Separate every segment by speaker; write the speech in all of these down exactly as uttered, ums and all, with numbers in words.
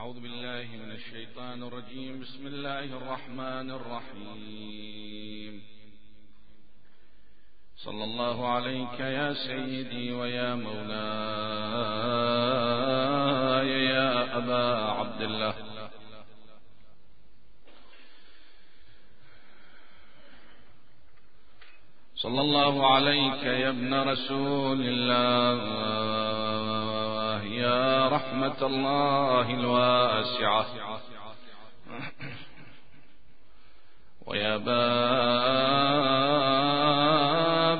Speaker 1: أعوذ بالله من الشيطان الرجيم. بسم الله الرحمن الرحيم. صلى الله عليك يا سيدي ويا مولاي يا أبا عبد الله. صلى الله عليك يا ابن رسول الله يا رحمة الله الواسعة ويا باب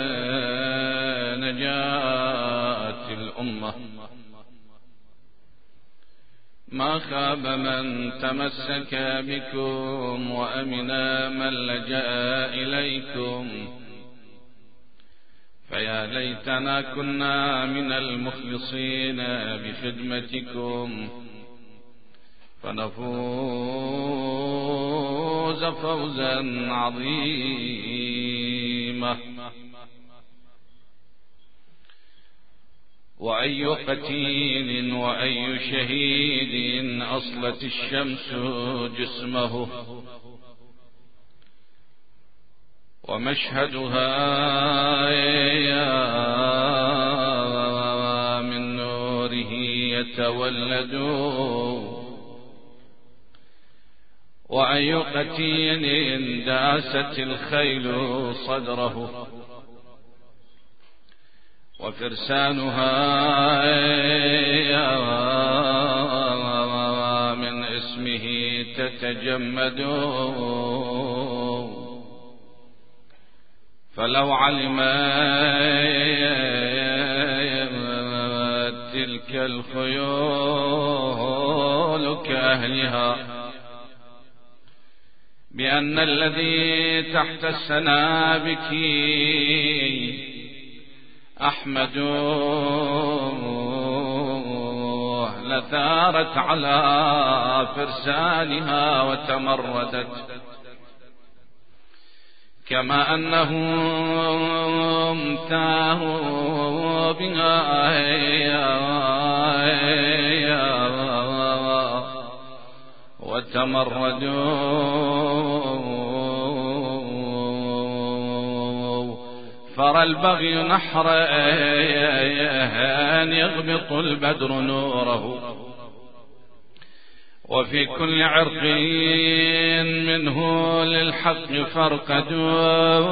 Speaker 1: نجاة الأمة. ما خاب من تمسك بكم وأمن من لجأ إليكم، فيا ليتنا كنا من المخلصين بخدمتكم فنفوز فوزا عظيما. وأي قتيل وأي شهيد أصلت الشمس جسمه، ومشهدها من نوره يتولد. وأي قتيل داست الخيل صدره، وفرسانها من اسمه تتجمد. فلو علمت تلك الخيول كأهلها بأن الذي تحت السنابك أحمد، لثارت على فرسانها وتمردت، كما أنهم تاهوا بها وتمردوا. فرى البغي نحر أن يغبط البدر نوره، وفي كل عرق منه للحق فرقدوا،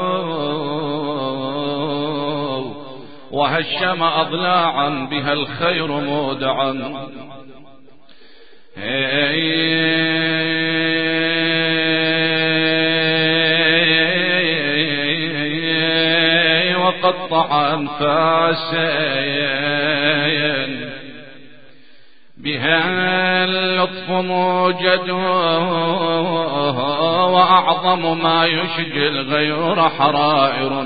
Speaker 1: وهشم أضلاعا بها الخير مودعا. وقطع أنفاسا بها اللطف موجد، وأعظم ما يشجي الغير حرائر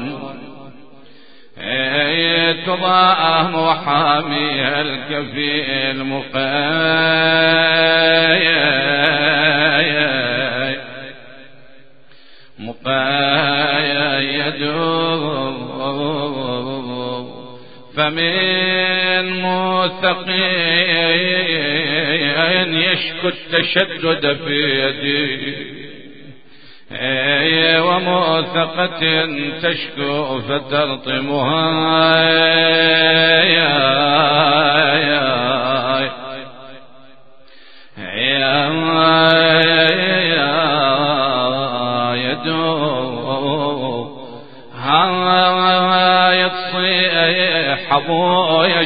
Speaker 1: تضاء وحاميها الكفيل مقايد. فمن موثقين يشكو التشدد في يدي، وموثقة تشكو فتلطمها. أبويا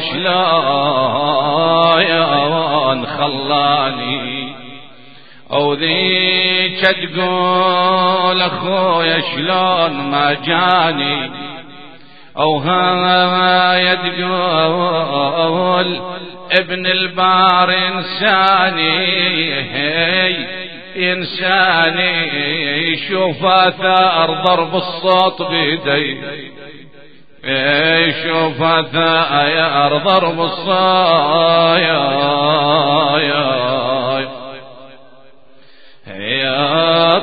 Speaker 1: شلون خلاني، أو ذيك تقول أخويا شلون ما جاني، أو هاي تقول ابن البار إنساني إنساني. شوف آثار ضرب الصوت بيدي، شوف آثار ضرب الصايا يا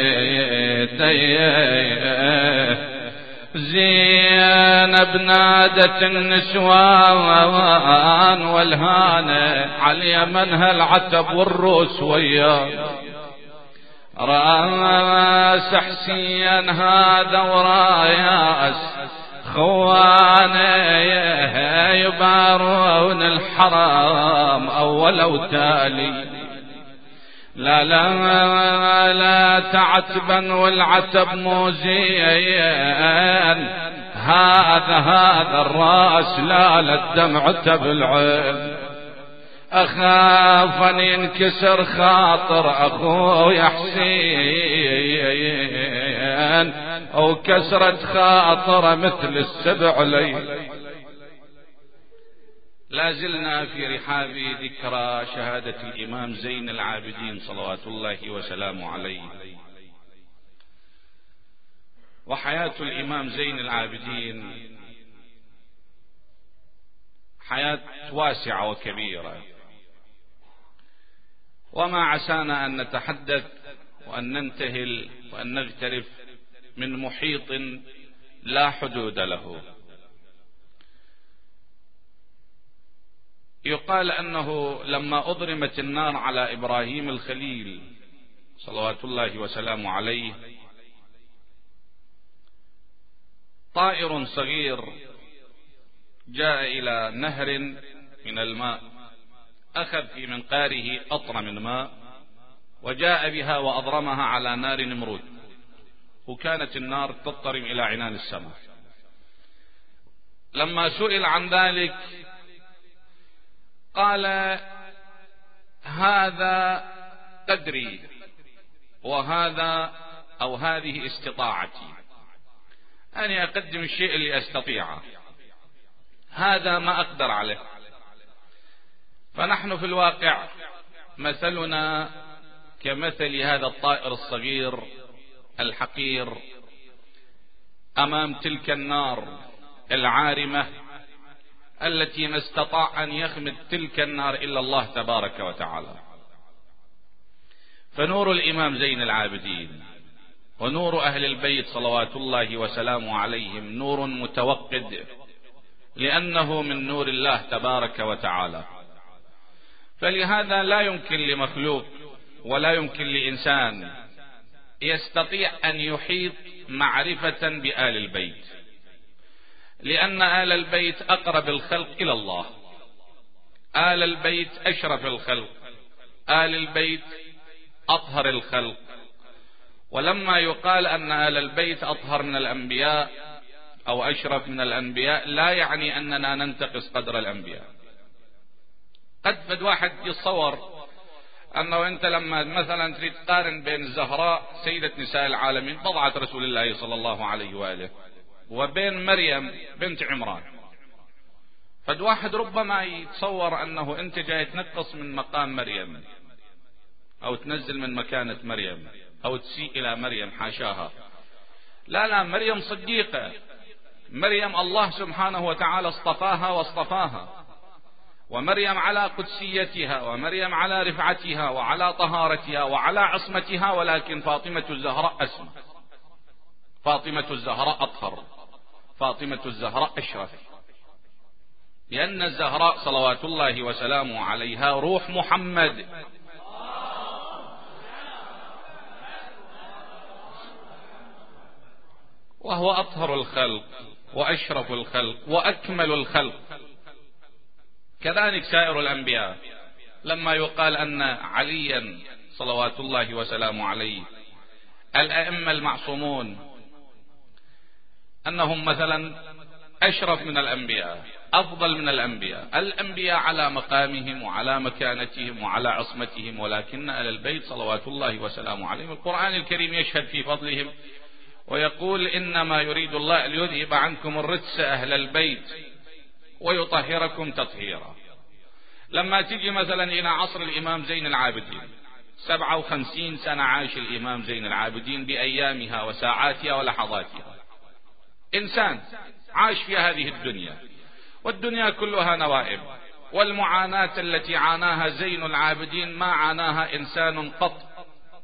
Speaker 1: طميتي. زينب نادت عادة النسوان والهانة على اليمن هالعتب والروس وياه، راس حسين هذا وراياس خوانه يبارون الحرام أول وتالي. لا لا لا تعتبا والعتب موزين، هذا هذا الراس لا للدمع تبلعين. أخاف أن ينكسر خاطر أخوي حسين أو كسرة خاطر مثل السبع ليل. لازلنا في رحاب ذكرى شهادة الإمام زين العابدين صلوات الله وسلامه عليه. وحياة الإمام زين العابدين حياة واسعة وكبيرة، وما عسانا أن نتحدث وأن ننتهل وأن نغترف من محيط لا حدود له. يقال أنه لما أضرمت النار على إبراهيم الخليل صلوات الله وسلامه عليه، طائر صغير جاء إلى نهر من الماء، أخذ في منقاره قطرة من ماء وجاء بها وأضرمها على نار نمرود، وكانت النار تضطرم إلى عنان السماء. لما سئل عن ذلك قال: هذا قدري وهذا أو هذه استطاعتي، أنا أقدم الشيء اللي أستطيعه، هذا ما أقدر عليه. فنحن في الواقع مثلنا كمثل هذا الطائر الصغير الحقير أمام تلك النار العارمة التي ما استطاع أن يخمد تلك النار إلا الله تبارك وتعالى. فنور الإمام زين العابدين ونور أهل البيت صلوات الله وسلامه عليهم نور متوقد، لأنه من نور الله تبارك وتعالى. فلهذا لا يمكن لمخلوق ولا يمكن لإنسان يستطيع أن يحيط معرفة بآل البيت، لأن آل البيت أقرب الخلق إلى الله، آل البيت أشرف الخلق، آل البيت أطهر الخلق. ولما يقال أن آل البيت أطهر من الأنبياء أو أشرف من الأنبياء لا يعني أننا ننتقص قدر الأنبياء. قد فد واحد يتصور أنه أنت لما مثلا تريد تقارن بين الزهراء سيدة نساء العالمين بضعة رسول الله صلى الله عليه وآله وبين مريم بنت عمران، فد واحد ربما يتصور أنه أنت جاي تنقص من مقام مريم أو تنزل من مكانة مريم أو تسيء إلى مريم، حاشاها. لا لا، مريم صديقة، مريم الله سبحانه وتعالى اصطفاها واصطفاها، ومريم على قدسيتها، ومريم على رفعتها وعلى طهارتها وعلى عصمتها، ولكن فاطمة الزهراء أسمى، فاطمة الزهراء أطهر، فاطمة الزهراء أشرف، لأن الزهراء صلوات الله وسلامه عليها روح محمد. وهو أطهر الخلق وأشرف الخلق وأكمل الخلق. كذلك سائر الأنبياء، لما يقال أن عليا صلوات الله وسلامه عليه الأئمة المعصومون أنهم مثلا أشرف من الأنبياء، أفضل من الأنبياء، الأنبياء على مقامهم وعلى مكانتهم وعلى عصمتهم، ولكن أهل البيت صلوات الله وسلامه عليهم القرآن الكريم يشهد في فضلهم ويقول: إنما يريد الله ليذهب عنكم الرجس أهل البيت ويطهركم تطهيرا. لما تجي مثلا إلى عصر الإمام زين العابدين، سبعة وخمسين سنة عاش الإمام زين العابدين بأيامها وساعاتها ولحظاتها، إنسان عاش في هذه الدنيا، والدنيا كلها نوائب، والمعاناة التي عاناها زين العابدين ما عاناها إنسان قط.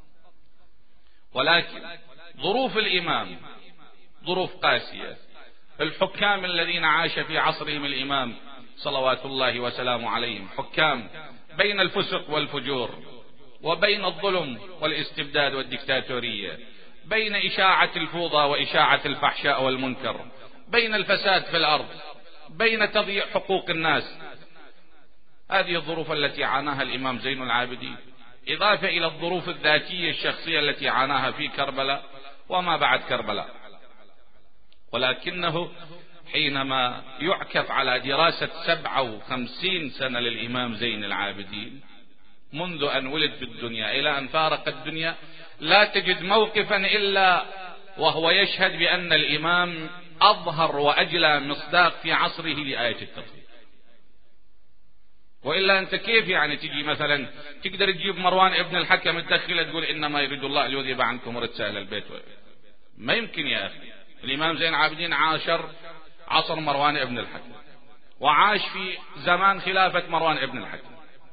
Speaker 1: ولكن ظروف الإمام ظروف قاسية، الحكام الذين عاش في عصرهم الإمام صلوات الله وسلامه عليهم، حكام بين الفسق والفجور، وبين الظلم والاستبداد والديكتاتورية، بين إشاعة الفوضى وإشاعة الفحشاء والمنكر، بين الفساد في الأرض، بين تضييع حقوق الناس. هذه الظروف التي عاناها الإمام زين العابدين، إضافة إلى الظروف الذاتية الشخصية التي عاناها في كربلاء وما بعد كربلاء. ولكنه حينما يعكف على دراسة سبعة وخمسين سنة للإمام زين العابدين منذ أن ولد في الدنيا إلى أن فارق الدنيا، لا تجد موقفا إلا وهو يشهد بأن الإمام أظهر وأجلى مصداق في عصره لآية التطهير. وإلا أنت كيف يعني تجي مثلا تقدر تجيب مروان ابن الحكم تدخله تقول إنما يريد الله ليذهب عنكم رجس أهل البيت؟ ما يمكن يا أخي. الإمام زين العابدين عاشر عصر مروان ابن الحكم، وعاش في زمان خلافة مروان ابن الحكم،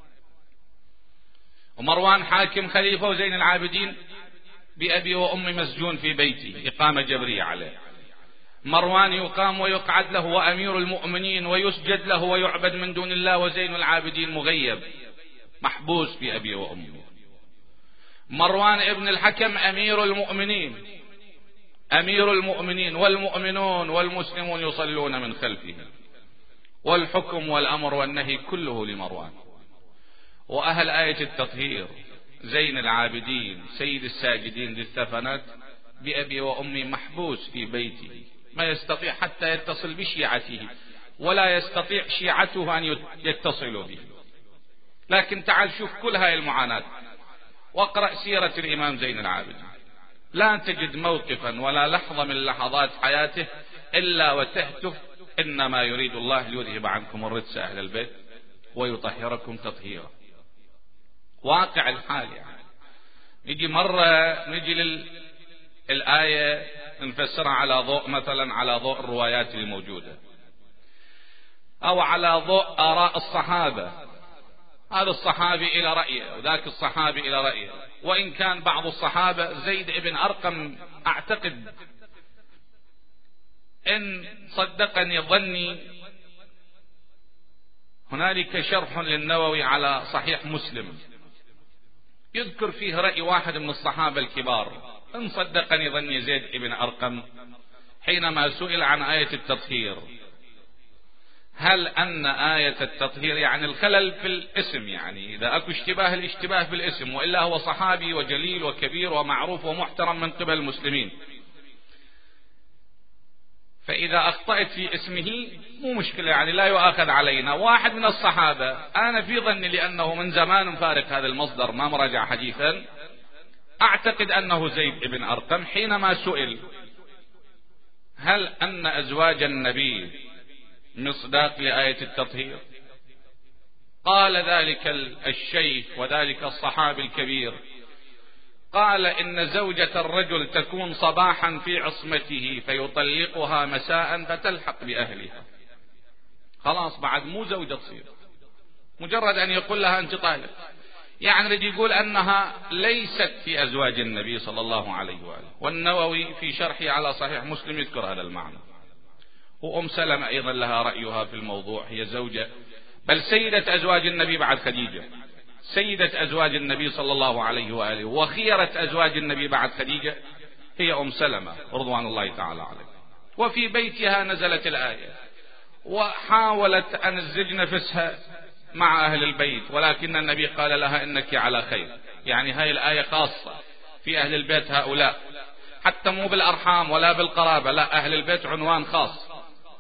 Speaker 1: ومروان حاكم خليفة، وزين العابدين بأبي وأمي مسجون في بيتي إقامة جبرية عليه. مروان يقام ويقعد له وأمير المؤمنين ويسجد له ويعبد من دون الله، وزين العابدين مغيب محبوس في أبي وأمي. مروان ابن الحكم أمير المؤمنين أمير المؤمنين والمؤمنون والمسلمون يصلون من خلفه، والحكم والأمر والنهي كله لمروان. وأهل آية التطهير زين العابدين سيد الساجدين ذي الثفنات بأبي وأمي محبوس في بيته، ما يستطيع حتى يتصل بشيعته، ولا يستطيع شيعته أن يتصلوا به. لكن تعال شوف كل هاي المعاناة واقرأ سيرة الإمام زين العابدين، لا تجد موقفا ولا لحظة من لحظات حياته إلا وتهتف إنما يريد الله ليذهب عنكم الرجس أهل البيت ويطهركم تطهيرا. واقع الحال يعني. نجي مرة نجي للآية نفسرها على ضوء مثلا على ضوء الروايات الموجودة، أو على ضوء آراء الصحابة. هذا الصحابي إلى رأيه وذاك الصحابي إلى رأيه، وإن كان بعض الصحابة زيد ابن أرقم أعتقد إن صدقني ظني هنالك شرح للنووي على صحيح مسلم يذكر فيه رأي واحد من الصحابة الكبار، إن صدقني ظني زيد ابن أرقم، حينما سئل عن آية التطهير هل أن آية التطهير يعني الخلل في الاسم، يعني إذا أكو اشتباه الاشتباه في الاسم، وإلا هو صحابي وجليل وكبير ومعروف ومحترم من قبل المسلمين، فإذا أخطأت في اسمه مو مشكلة يعني لا يؤاخذ علينا. واحد من الصحابة أنا في ظني لأنه من زمان فارق هذا المصدر ما مراجع حديثا، أعتقد أنه زيد بن أرقم، حينما سئل هل أن أزواج النبي مصداق لآية التطهير، قال ذلك الشيخ وذلك الصحابي الكبير قال إن زوجة الرجل تكون صباحا في عصمته فيطلقها مساء فتلحق بأهلها، خلاص بعد مو زوجة تصير، مجرد أن يقول لها أنت طالق، يعني رجي يقول أنها ليست في أزواج النبي صلى الله عليه وآله. والنووي في شرحه على صحيح مسلم يذكر هذا المعنى. وأم سلمة أيضا لها رأيها في الموضوع، هي زوجة بل سيدة أزواج النبي بعد خديجة، سيدة أزواج النبي صلى الله عليه وآله، وخيرة أزواج النبي بعد خديجة هي أم سلمة رضوان الله تعالى عليه. وفي بيتها نزلت الآية وحاولت أن تزج نفسها مع أهل البيت، ولكن النبي قال لها إنك على خير، يعني هاي الآية خاصة في أهل البيت هؤلاء، حتى مو بالأرحام ولا بالقرابة، لا أهل البيت عنوان خاص.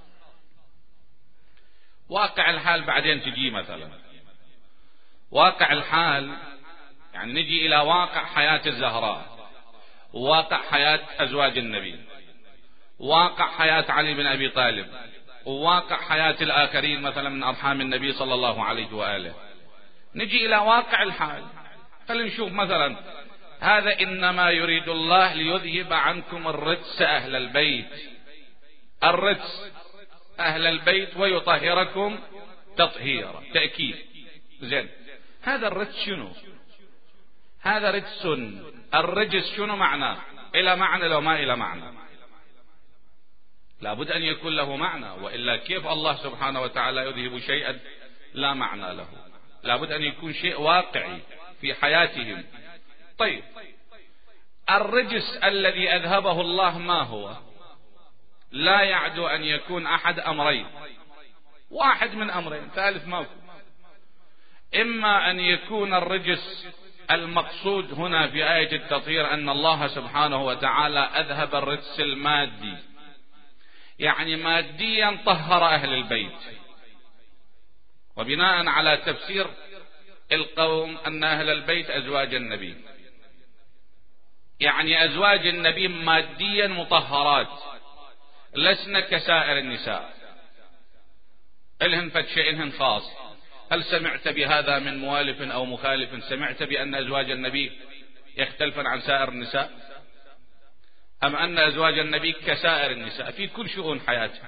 Speaker 1: واقع الحال بعدين تجي مثلا واقع الحال، يعني نجي إلى واقع حياة الزهراء، وواقع حياة أزواج النبي، واقع حياة علي بن أبي طالب، وواقع حياة الآخرين مثلا من أرحام النبي صلى الله عليه وآله. نجي إلى واقع الحال، خلينا نشوف مثلا هذا إنما يريد الله ليذهب عنكم الرجس أهل البيت، الرجس أهل البيت ويطهركم تطهيرا، تأكيد. زين، هذا الرجس شنو؟ هذا رجس، الرجس شنو معناه؟ إلى معنى لو ما إلى معنى؟ لابد أن يكون له معنى، وإلا كيف الله سبحانه وتعالى يذهب شيئا لا معنى له؟ لابد أن يكون شيء واقعي في حياتهم. طيب، الرجس الذي أذهبه الله ما هو؟ لا يعدو أن يكون أحد أمرين، واحد من أمرين، ثالث ما هو. إما أن يكون الرجس المقصود هنا في آية التطهير أن الله سبحانه وتعالى أذهب الرجس المادي، يعني ماديا طهر أهل البيت، وبناء على تفسير القوم أن أهل البيت أزواج النبي، يعني أزواج النبي ماديا مطهرات، لسن كسائر النساء، إلهن فتشئ إلهن خاص. هل سمعت بهذا من موالف أو مخالف؟ سمعت بأن أزواج النبي يختلفن عن سائر النساء، أم أن أزواج النبي كسائر النساء في كل شؤون حياتها؟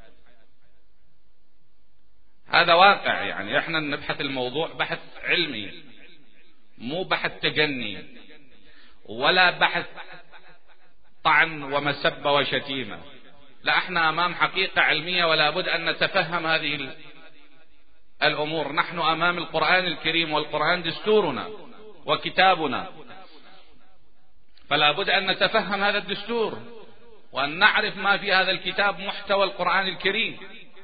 Speaker 1: هذا واقع، يعني احنا نبحث الموضوع بحث علمي، مو بحث تجني ولا بحث طعن ومسبة وشتيمة، لا، احنا امام حقيقة علمية ولا بد ان نتفهم هذه الامور. نحن امام القرآن الكريم، والقرآن دستورنا وكتابنا، فلا بد ان نتفهم هذا الدستور وان نعرف ما في هذا الكتاب، محتوى القرآن الكريم.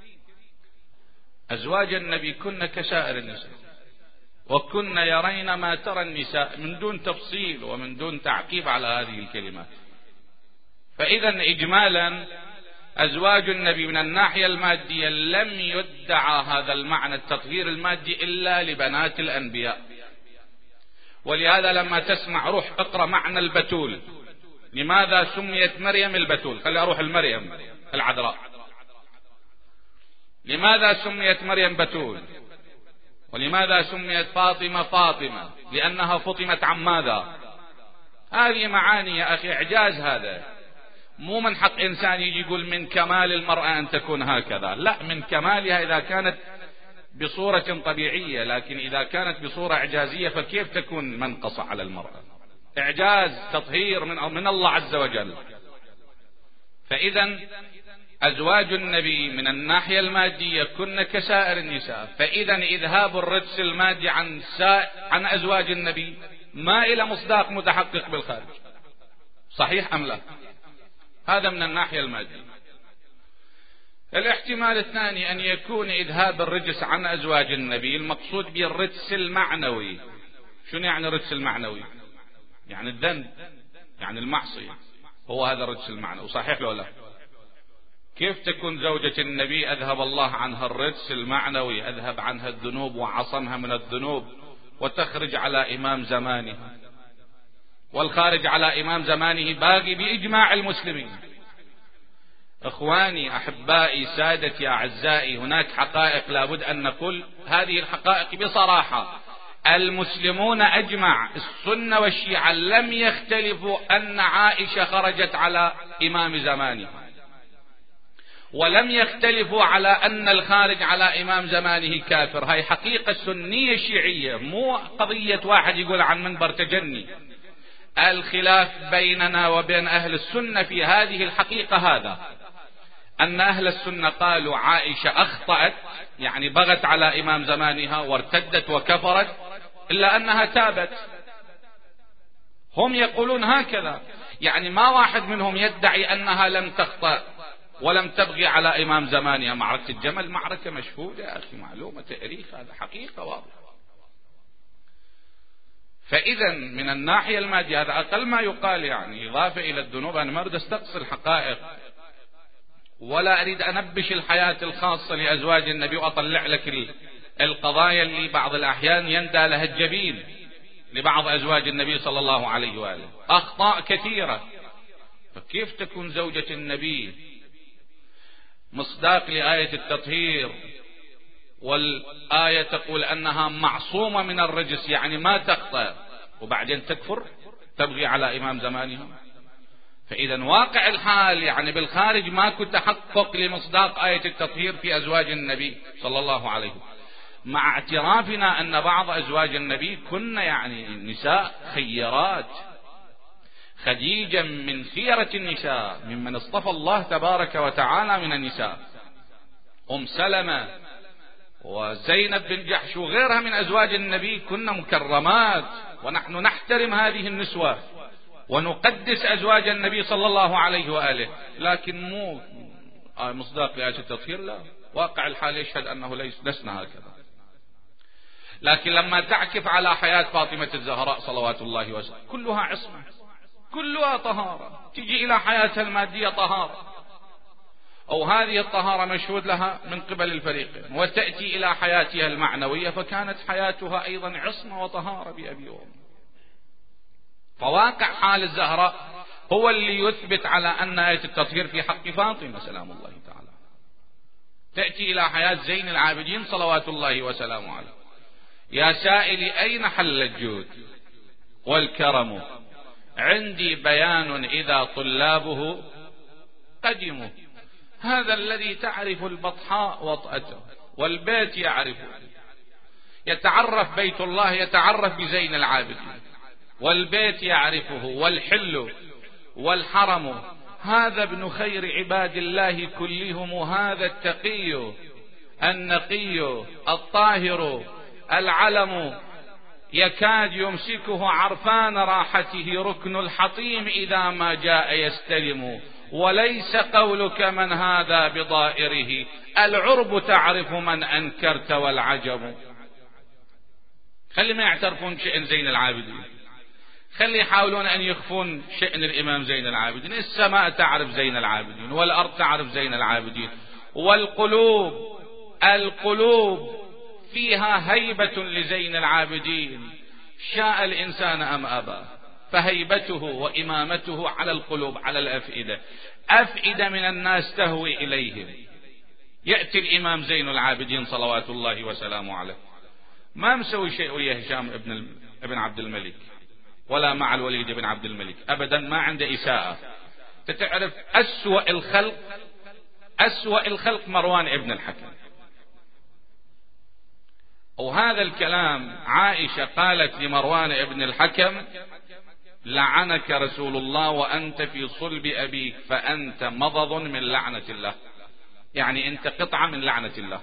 Speaker 1: أزواج النبي كن كسائر النساء، وكن يرين ما ترى النساء، من دون تفصيل ومن دون تعقيب على هذه الكلمات. فإذا إجمالا أزواج النبي من الناحية المادية لم يدعى هذا المعنى التطهير المادي إلا لبنات الأنبياء. ولهذا لما تسمع روح اقرأ معنى البتول، لماذا سميت مريم البتول؟ خلي أروح المريم العذراء. لماذا سميت مريم بتول؟ ولماذا سميت فاطمة فاطمة؟ لأنها فطمت عن ماذا؟ هذه معاني يا أخي، إعجاز هذا. مو من حق إنسان يجي يقول من كمال المرأة أن تكون هكذا، لا، من كمالها إذا كانت بصورة طبيعية، لكن إذا كانت بصورة إعجازية فكيف تكون منقصة على المرأة؟ إعجاز تطهير من من الله عز وجل. فإذا أزواج النبي من الناحية المادية كن كسائر النساء، فإذا إذهاب الرجس المادي عن سا... عن أزواج النبي ما إلى مصداق متحقق بالخارج، صحيح أم لا؟ هذا من الناحية المادية. الاحتمال الثاني أن يكون إذهاب الرجس عن أزواج النبي المقصود به الرجس المعنوي. شنو يعني الرجس المعنوي؟ يعني الذنب، يعني المعصية، هو هذا الرجس المعنوي، صحيح لو لا؟ كيف تكون زوجة النبي أذهب الله عنها الرجس المعنوي، أذهب عنها الذنوب وعصمها من الذنوب، وتخرج على إمام زمانها، والخارج على إمام زمانه باقي بإجماع المسلمين. إخواني أحبائي سادتي أعزائي، هناك حقائق لابد أن نقول هذه الحقائق بصراحة. المسلمون أجمع، السنة والشيعة لم يختلفوا أن عائشة خرجت على إمام زمانها، ولم يختلفوا على أن الخارج على إمام زمانه كافر. هاي حقيقة سنية شيعية، مو قضية واحد يقول عن منبر تجني. الخلاف بيننا وبين أهل السنة في هذه الحقيقة هذا، أن أهل السنة قالوا عائشة أخطأت، يعني بغت على إمام زمانها وارتدت وكفرت، إلا أنها تابت. هم يقولون هكذا، يعني ما واحد منهم يدعي أنها لم تخطأ ولم تبغي على إمام زمانها. معركة الجمل معركة مشهودة يا أخي، معلومة تاريخ، هذا حقيقة واضحة. فإذا من الناحية المادية هذا أقل ما يقال، يعني إضافة إلى الذنوب. أنا ما أريد أستقصي الحقائق ولا أريد أنبش الحياة الخاصة لأزواج النبي وأطلع لك القضايا اللي بعض الأحيان يندى لها الجبين لبعض أزواج النبي صلى الله عليه وآله، أخطاء كثيرة. فكيف تكون زوجة النبي مصداق لآية التطهير، والآية تقول أنها معصومة من الرجس، يعني ما تخطئ، وبعدين تكفر تبغي على إمام زمانها؟ فإذا واقع الحال يعني بالخارج ما كنت تحقق لمصداق آية التطهير في أزواج النبي صلى الله عليه وسلم، مع اعترافنا أن بعض أزواج النبي كن يعني نساء خيرات خديجة من خيرة النساء، ممن اصطفى الله تبارك وتعالى من النساء. أم سلمة وزينب بن جحش وغيرها من أزواج النبي كن مكرمات، ونحن نحترم هذه النسوة ونقدس أزواج النبي صلى الله عليه وآله، لكن مو مصداق لآية التطهير، لا، واقع الحال يشهد أنه ليس لسنا هكذا. لكن لما تعكف على حياة فاطمة الزهراء صلوات الله وسلامه كلها عصمة، كلها طهارة، تجي إلى حياتها المادية طهارة، أو هذه الطهارة مشهود لها من قبل الفريقين، وتأتي إلى حياتها المعنوية فكانت حياتها أيضا عصمة وطهارة بأبي وأمي. فواقع حال الزهراء هو اللي يثبت على أن آية التطهير في حق فاطمة سلام الله تعالى. تأتي إلى حياة زين العابدين صلوات الله وسلامه عليه. يا سائلي أين حل الجود والكرم؟ عندي بيان إذا طلابه قدموا. هذا الذي تعرف البطحاء وطأته والبيت يعرفه، يتعرف بيت الله يتعرف بزين العابدين، والبيت يعرفه، والحل والحرم. هذا ابن خير عباد الله كلهم، هذا التقي النقي الطاهر العلم، يكاد يمسكه عرفان راحته ركن الحطيم إذا ما جاء يستلم. وليس قولك من هذا بضائره، العرب تعرف من أنكرت والعجب. خلي ما يعترفون شأن زين العابدين، خلي يحاولون أن يخفون شأن الإمام زين العابدين. السماء تعرف زين العابدين، والأرض تعرف زين العابدين، والقلوب القلوب فيها هيبة لزين العابدين، شاء الإنسان أم أبى، فهيبته وإمامته على القلوب على الأفئدة. أفئدة من الناس تهوي إليهم. يأتي الإمام زين العابدين صلوات الله وسلامه عليه، ما مسوي شيء ويا هشام ابن ابن عبد الملك ولا مع الوليد بن عبد الملك أبدا، ما عنده إساءة. تتعرف أسوأ الخلق أسوأ الخلق مروان ابن الحكم. وهذا الكلام عائشة قالت لمروان ابن الحكم: لعنك رسول الله وأنت في صلب أبيك فأنت مضض من لعنة الله، يعني أنت قطعة من لعنة الله.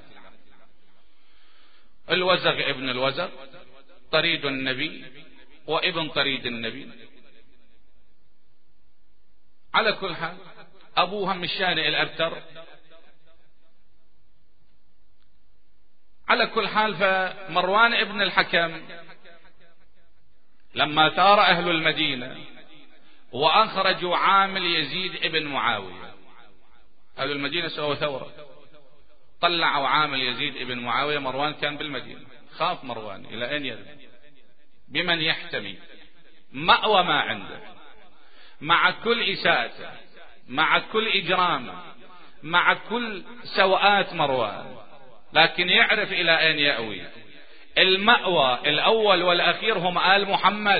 Speaker 1: الوزغ ابن الوزغ طريد النبي وابن طريد النبي. على كل حال أبوها مشانئ الأبتر. على كل حال فمروان ابن الحكم لما ثار أهل المدينة وأخرجوا عامل يزيد ابن معاوية، أهل المدينة سووا ثورة، طلعوا عامل يزيد ابن معاوية. مروان كان بالمدينة، خاف مروان إلى أين يذهب، بمن يحتمي، مأوى ما عنده، مع كل إساءته، مع كل إجرامه، مع كل سوءات مروان، لكن يعرف إلى أين يأوي. المأوى الأول والأخير هم آل محمد.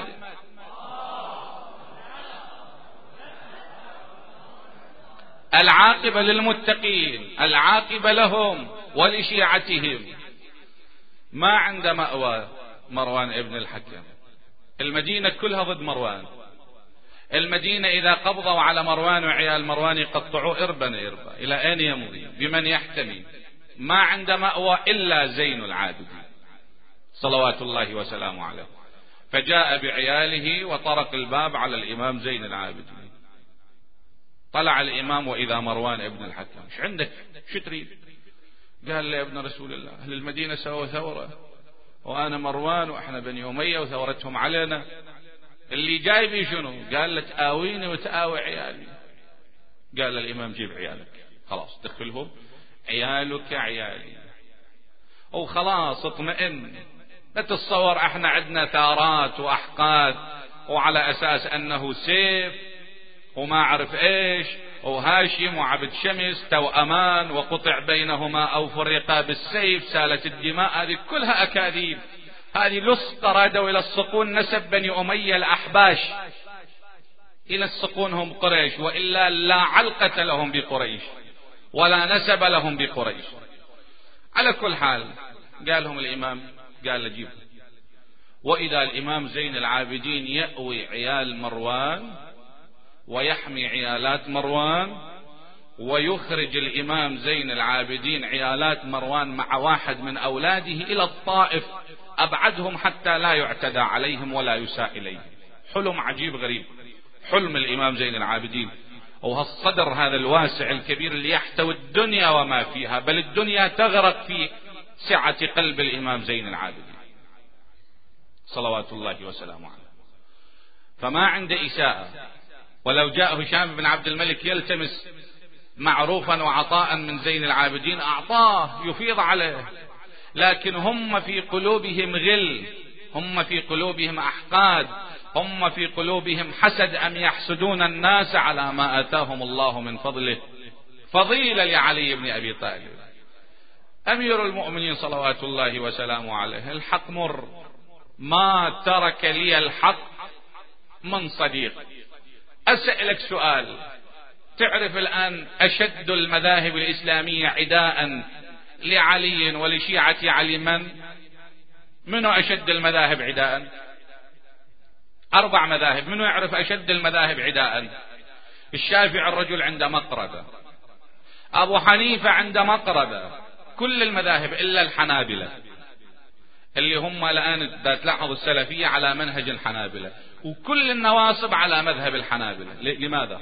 Speaker 1: العاقبة للمتقين، العاقبة لهم ولشيعتهم. ما عنده مأوى مروان ابن الحكم. المدينة كلها ضد مروان. المدينة إذا قبضوا على مروان وعيال مروان يقطعوا إربا إربا. إلى أين يمضي، بمن يحتمي؟ ما عنده مأوى إلا زين العابدين صلوات الله وسلامه عليه. فجاء بعياله وطرق الباب على الإمام زين العابدين. طلع الإمام وإذا مروان ابن الحكم. ايش عندك، شو تريد؟ قال له: يا ابن رسول الله، أهل المدينة سووا ثورة وأنا مروان وإحنا بني أمية وثورتهم علينا، اللي جايبي شنو؟ قال: لك آويني وتآوي عيالي. قال الإمام: جيب عيالك، خلاص دخلهم، عيالك عيالي، وخلاص اطمئن. لا تتصور احنا عندنا ثارات وأحقاد وعلى أساس أنه سيف وما عرف ايش، وهاشم وعبد شمس توأمان وقطع بينهما أو فرقا بالسيف سالت الدماء. هذه كلها أكاذيب. هذه لصق رادوا إلى الصقون، نسب بني أمية الأحباش إلى الصقون هم قريش، وإلا لا علقة لهم بقريش ولا نسب لهم بقريش. على كل حال قال لهم الإمام، قال لجيب. وإذا الإمام زين العابدين يأوي عيال مروان ويحمي عيالات مروان، ويخرج الإمام زين العابدين عيالات مروان مع واحد من أولاده إلى الطائف، أبعدهم حتى لا يعتدى عليهم ولا يساء إليهم. حلم عجيب غريب، حلم الإمام زين العابدين، وهالصدر هذا الواسع الكبير اللي يحتوي الدنيا وما فيها، بل الدنيا تغرق في سعة قلب الإمام زين العابدين صلوات الله وسلامه عليه. فما عنده إساءة. ولو جاء هشام بن عبد الملك يلتمس معروفا وعطاء من زين العابدين أعطاه يفيض عليه، لكن هم في قلوبهم غل، هم في قلوبهم أحقاد، هم في قلوبهم حسد، أم يحسدون الناس على ما آتاهم الله من فضله. فضيلة لعلي بن أبي طالب أمير المؤمنين صلوات الله وسلامه عليه. الحق مر، ما ترك لي الحق من صديق. أسألك سؤال، تعرف الآن أشد المذاهب الإسلامية عداء لعلي ولشيعة علي من؟ منو أشد المذاهب عداء؟ أربع مذاهب. منو يعرف أشد المذاهب عداء؟ الشافعي الرجل عند مقربة، أبو حنيفة عند مقربة، كل المذاهب إلا الحنابلة اللي هم الآن تلاحظ السلفية على منهج الحنابلة، وكل النواصب على مذهب الحنابلة. لماذا؟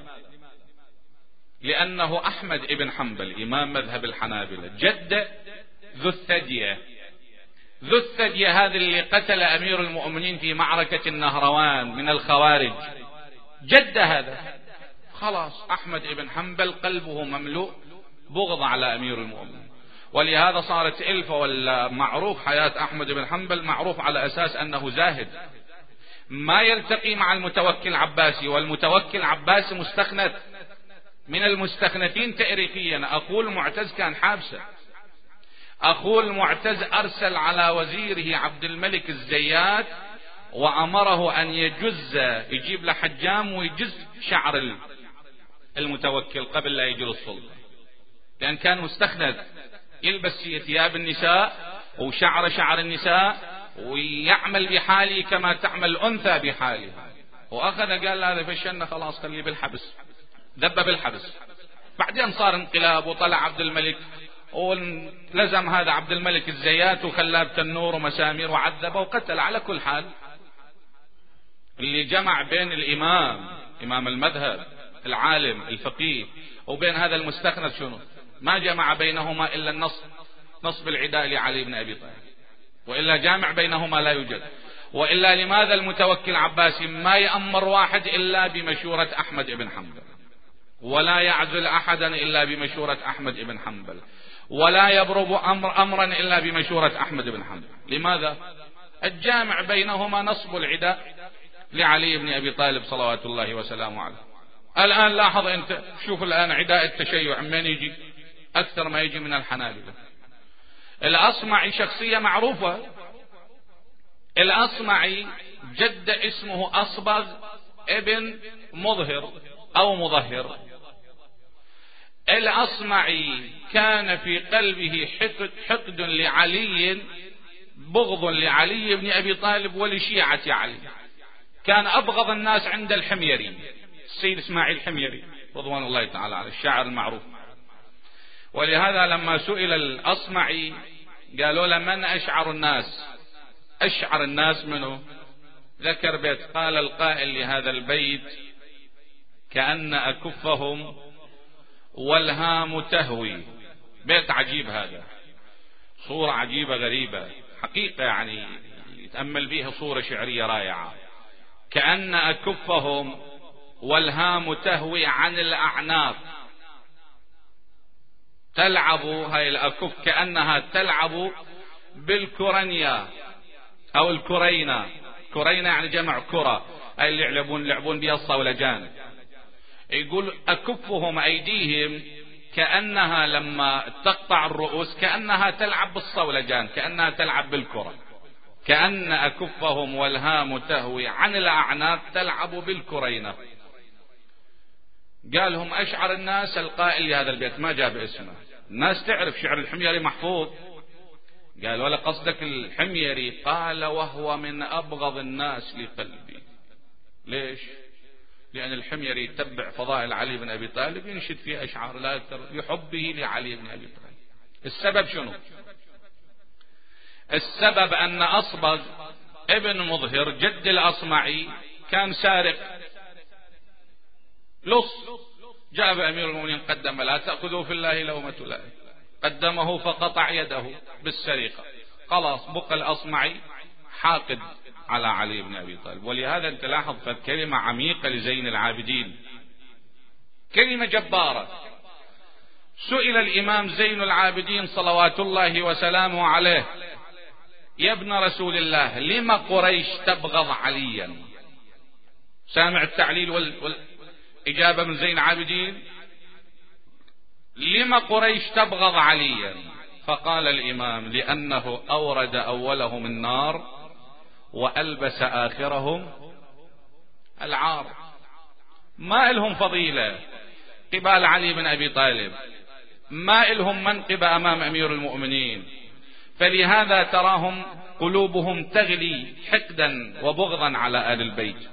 Speaker 1: لأنه أحمد ابن حنبل إمام مذهب الحنابلة جد ذو الثدية، ذو الثدية هذا اللي قتل أمير المؤمنين في معركة النهروان من الخوارج، جد هذا. خلاص أحمد ابن حنبل قلبه مملوء بغض على أمير المؤمنين، ولهذا صارت إلفة. ولا معروف حياة أحمد بن حنبل معروف على أساس أنه زاهد، ما يلتقي مع المتوكل عباسي، والمتوكل عباسي مستخنث من المستخنثين تاريخيا. أخوه المعتز كان حابسه، أخوه المعتز أرسل على وزيره عبد الملك الزيات وأمره أن يجز، يجيب له حجام ويجز شعر المتوكل قبل لا يجي للسلطة، لأن كان مستخنث يلبس ثياب النساء وشعر شعر النساء ويعمل بحاله كما تعمل الأنثى بحالها. وأخذ قال هذا فشلنا خلاص خليه بالحبس، دب بالحبس. بعدين صار انقلاب وطلع عبد الملك ولزم هذا عبد الملك الزيات وخلاه بتنور ومسامير وعذبه وقتل. على كل حال اللي جمع بين الإمام إمام المذهب العالم الفقيه وبين هذا المستخنث شنو؟ ما جمع بينهما إلا النصب، نصب العداء لعلي بن أبي طالب، وإلا جامع بينهما لا يوجد. وإلا لماذا المتوكل عباسي ما يأمر واحد إلا بمشورة أحمد بن حنبل، ولا يعزل أحدا إلا بمشورة أحمد بن حنبل، ولا يضرب أمر أمرا إلا بمشورة أحمد بن حنبل؟ لماذا؟ الجامع بينهما نصب العداء لعلي بن أبي طالب صلوات الله وسلامه عليه. الآن لاحظ أنت، شوف الآن عداء التشيع من يجي أكثر ما يجي من الحنابلة. الأصمعي شخصية معروفة، الأصمعي جد اسمه أصبغ ابن مظهر أو مظهر. الأصمعي كان في قلبه حقد, حقد لعلي، بغض لعلي بن أبي طالب ولشيعة علي. كان أبغض الناس عند الحميري، السيد إسماعيل الحميري رضوان الله تعالى على الشاعر المعروف. ولهذا لما سئل الأصمعي قالوا له من أشعر الناس؟ أشعر الناس منه؟ ذكر بيت، قال القائل لهذا البيت كأن أكفهم والهام تهوي. بيت عجيب هذا، صورة عجيبة غريبة حقيقة، يعني يتأمل بها صورة شعرية رائعة. كأن أكفهم والهام تهوي عن الأعناق، تلعب هاي الأكف كأنها تلعب بالكرنيا أو الكرينة. كرينة يعني جمع كرة، أي اللي يلعبون يلعبون بها الصولجان. يقول أكفهم أيديهم كأنها لما تقطع الرؤوس كأنها تلعب بالصولجان، كأنها تلعب بالكرة. كأن أكفهم والهام تهوي عن الأعناق تلعب بالكرينة. قالهم أشعر الناس القائل لهذا البيت، ما جاب اسمه، الناس تعرف شعر الحميري محفوظ. قال ولا قصدك الحميري؟ قال وهو من أبغض الناس لقلبي. ليش؟ لأن الحميري يتبع فضائل علي بن أبي طالب ينشد فيه أشعار لا أكثر لحبه لعلي بن أبي طالب. السبب شنو؟ السبب أن أصبغ ابن مظهر جد الأصمعي كان سارق لص، جاء بأمير المؤمنين قدم لا تأخذوا في الله لومة لائم، قدمه فقطع يده بالسرقة، خلاص بقى الأصمعي حاقد على علي بن أبي طالب. ولهذا انت لاحظ فالكلمة عميقة لزين العابدين، كلمة جبارة. سئل الإمام زين العابدين صلوات الله وسلامه عليه: يا ابن رسول الله لم قريش تبغض عليا؟ سامع التعليل والإجابة من زين العابدين: لم قريش تبغض عليا؟ فقال الإمام: لأنه أورد أولهم النار وألبس آخرهم العار. ما إلهم فضيلة قبال علي بن أبي طالب، ما إلهم منقبة أمام أمير المؤمنين، فلهذا تراهم قلوبهم تغلي حقدا وبغضا على آل البيت.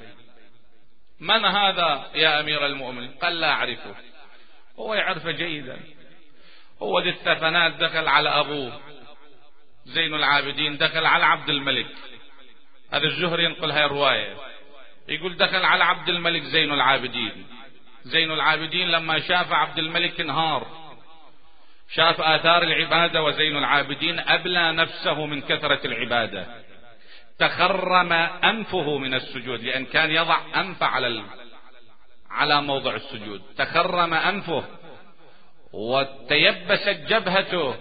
Speaker 1: من هذا يا أمير المؤمنين؟ قال: لا أعرفه. هو يعرفه جيدا، هو ذي الثفنات دخل على أبوه زين العابدين، دخل على عبد الملك. هذا الزهري ينقل هاي الرواية، يقول دخل على عبد الملك زين العابدين. زين العابدين لما شاف عبد الملك انهار، شاف آثار العبادة، وزين العابدين أبلى نفسه من كثرة العبادة، تخرم أنفه من السجود، لأن كان يضع أنفه على على موضع السجود، تخرم أنفه وتيبست جبهته